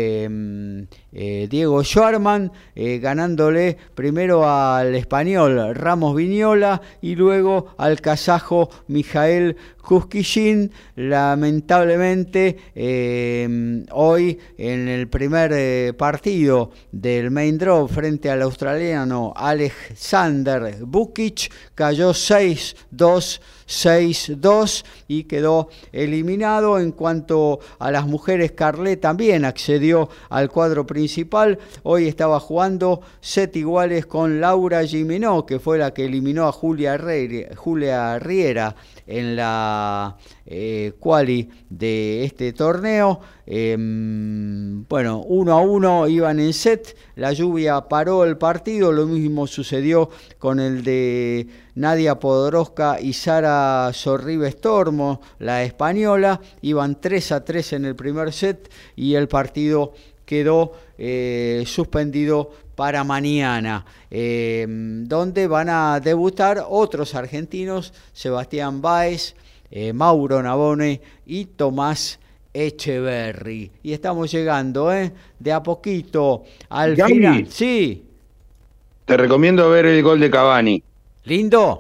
Speaker 2: Diego Schwartzman, ganándole primero al español Ramos Viñola y luego al kazajo Mijael Kuskishin. Lamentablemente hoy en el primer partido del main draw frente al australiano Alexander Bukic cayó 6-2, 6-2 y quedó eliminado. En cuanto a las mujeres, Carlet también accedió al cuadro principal. Hoy estaba jugando set iguales con Laura Gimeno, que fue la que eliminó a Julia Riera en la quali de este torneo. Bueno, 1-1 iban en set, la lluvia paró el partido, lo mismo sucedió con el de Nadia Podoroska y Sara Sorribes Tormo, la española, iban 3-3 en el primer set y el partido quedó suspendido para mañana, donde van a debutar otros argentinos, Sebastián Báez, Mauro Navone y Tomás Echeverry. Y estamos llegando de a poquito al final. Sí.
Speaker 4: Te recomiendo ver el gol de Cavani.
Speaker 2: ¿Lindo?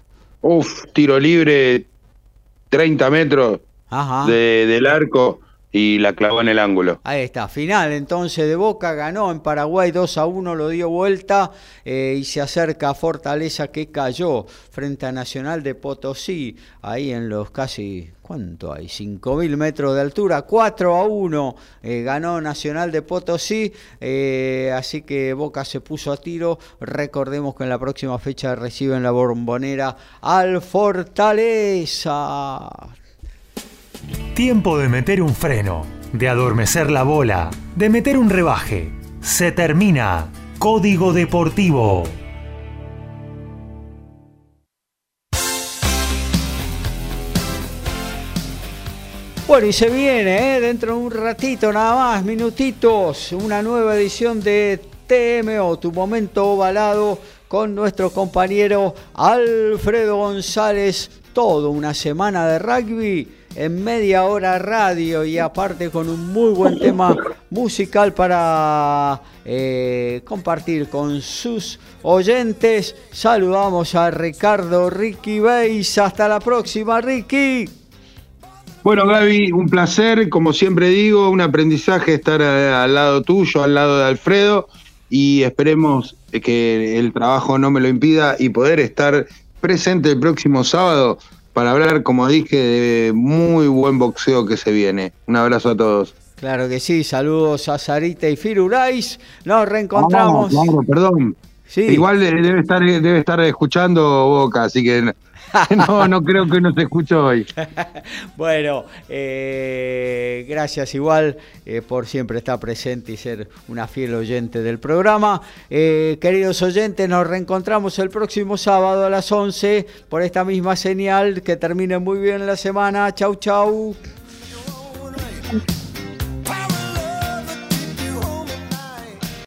Speaker 4: Tiro libre, 30 metros del arco y la clavó en el ángulo.
Speaker 2: Ahí está, final entonces de Boca, ganó en Paraguay 2-1, lo dio vuelta y se acerca a Fortaleza, que cayó frente a Nacional de Potosí, ahí en los casi, ¿cuánto hay? 5.000 metros de altura, 4-1 ganó Nacional de Potosí, así que Boca se puso a tiro. Recordemos que en la próxima fecha reciben la Bombonera al Fortaleza.
Speaker 1: Tiempo de meter un freno, de adormecer la bola, de meter un rebaje. Se termina Código Deportivo.
Speaker 2: Bueno, y se viene, dentro de un ratito nada más, minutitos, una nueva edición de TMO, Tu Momento Ovalado, con nuestro compañero Alfredo González. Todo una semana de rugby en media hora radio y aparte con un muy buen tema musical para compartir con sus oyentes. Saludamos a Ricardo Ricky Beis. Hasta la próxima, Ricky.
Speaker 4: Bueno, Gaby, un placer, como siempre digo, un aprendizaje estar al lado tuyo, al lado de Alfredo, y esperemos que el trabajo no me lo impida y poder estar presente el próximo sábado para hablar, como dije, de muy buen boxeo que se viene. Un abrazo a todos.
Speaker 2: Claro que sí, saludos a Sarita y Firulais. Nos reencontramos.
Speaker 4: Claro, perdón.
Speaker 2: Sí.
Speaker 4: Igual debe estar escuchando Boca, así que no creo que nos escuche hoy.
Speaker 2: Bueno, gracias igual por siempre estar presente y ser una fiel oyente del programa. Queridos oyentes, nos reencontramos el próximo sábado a las 11 por esta misma señal. Que termine muy bien la semana. Chau, chau.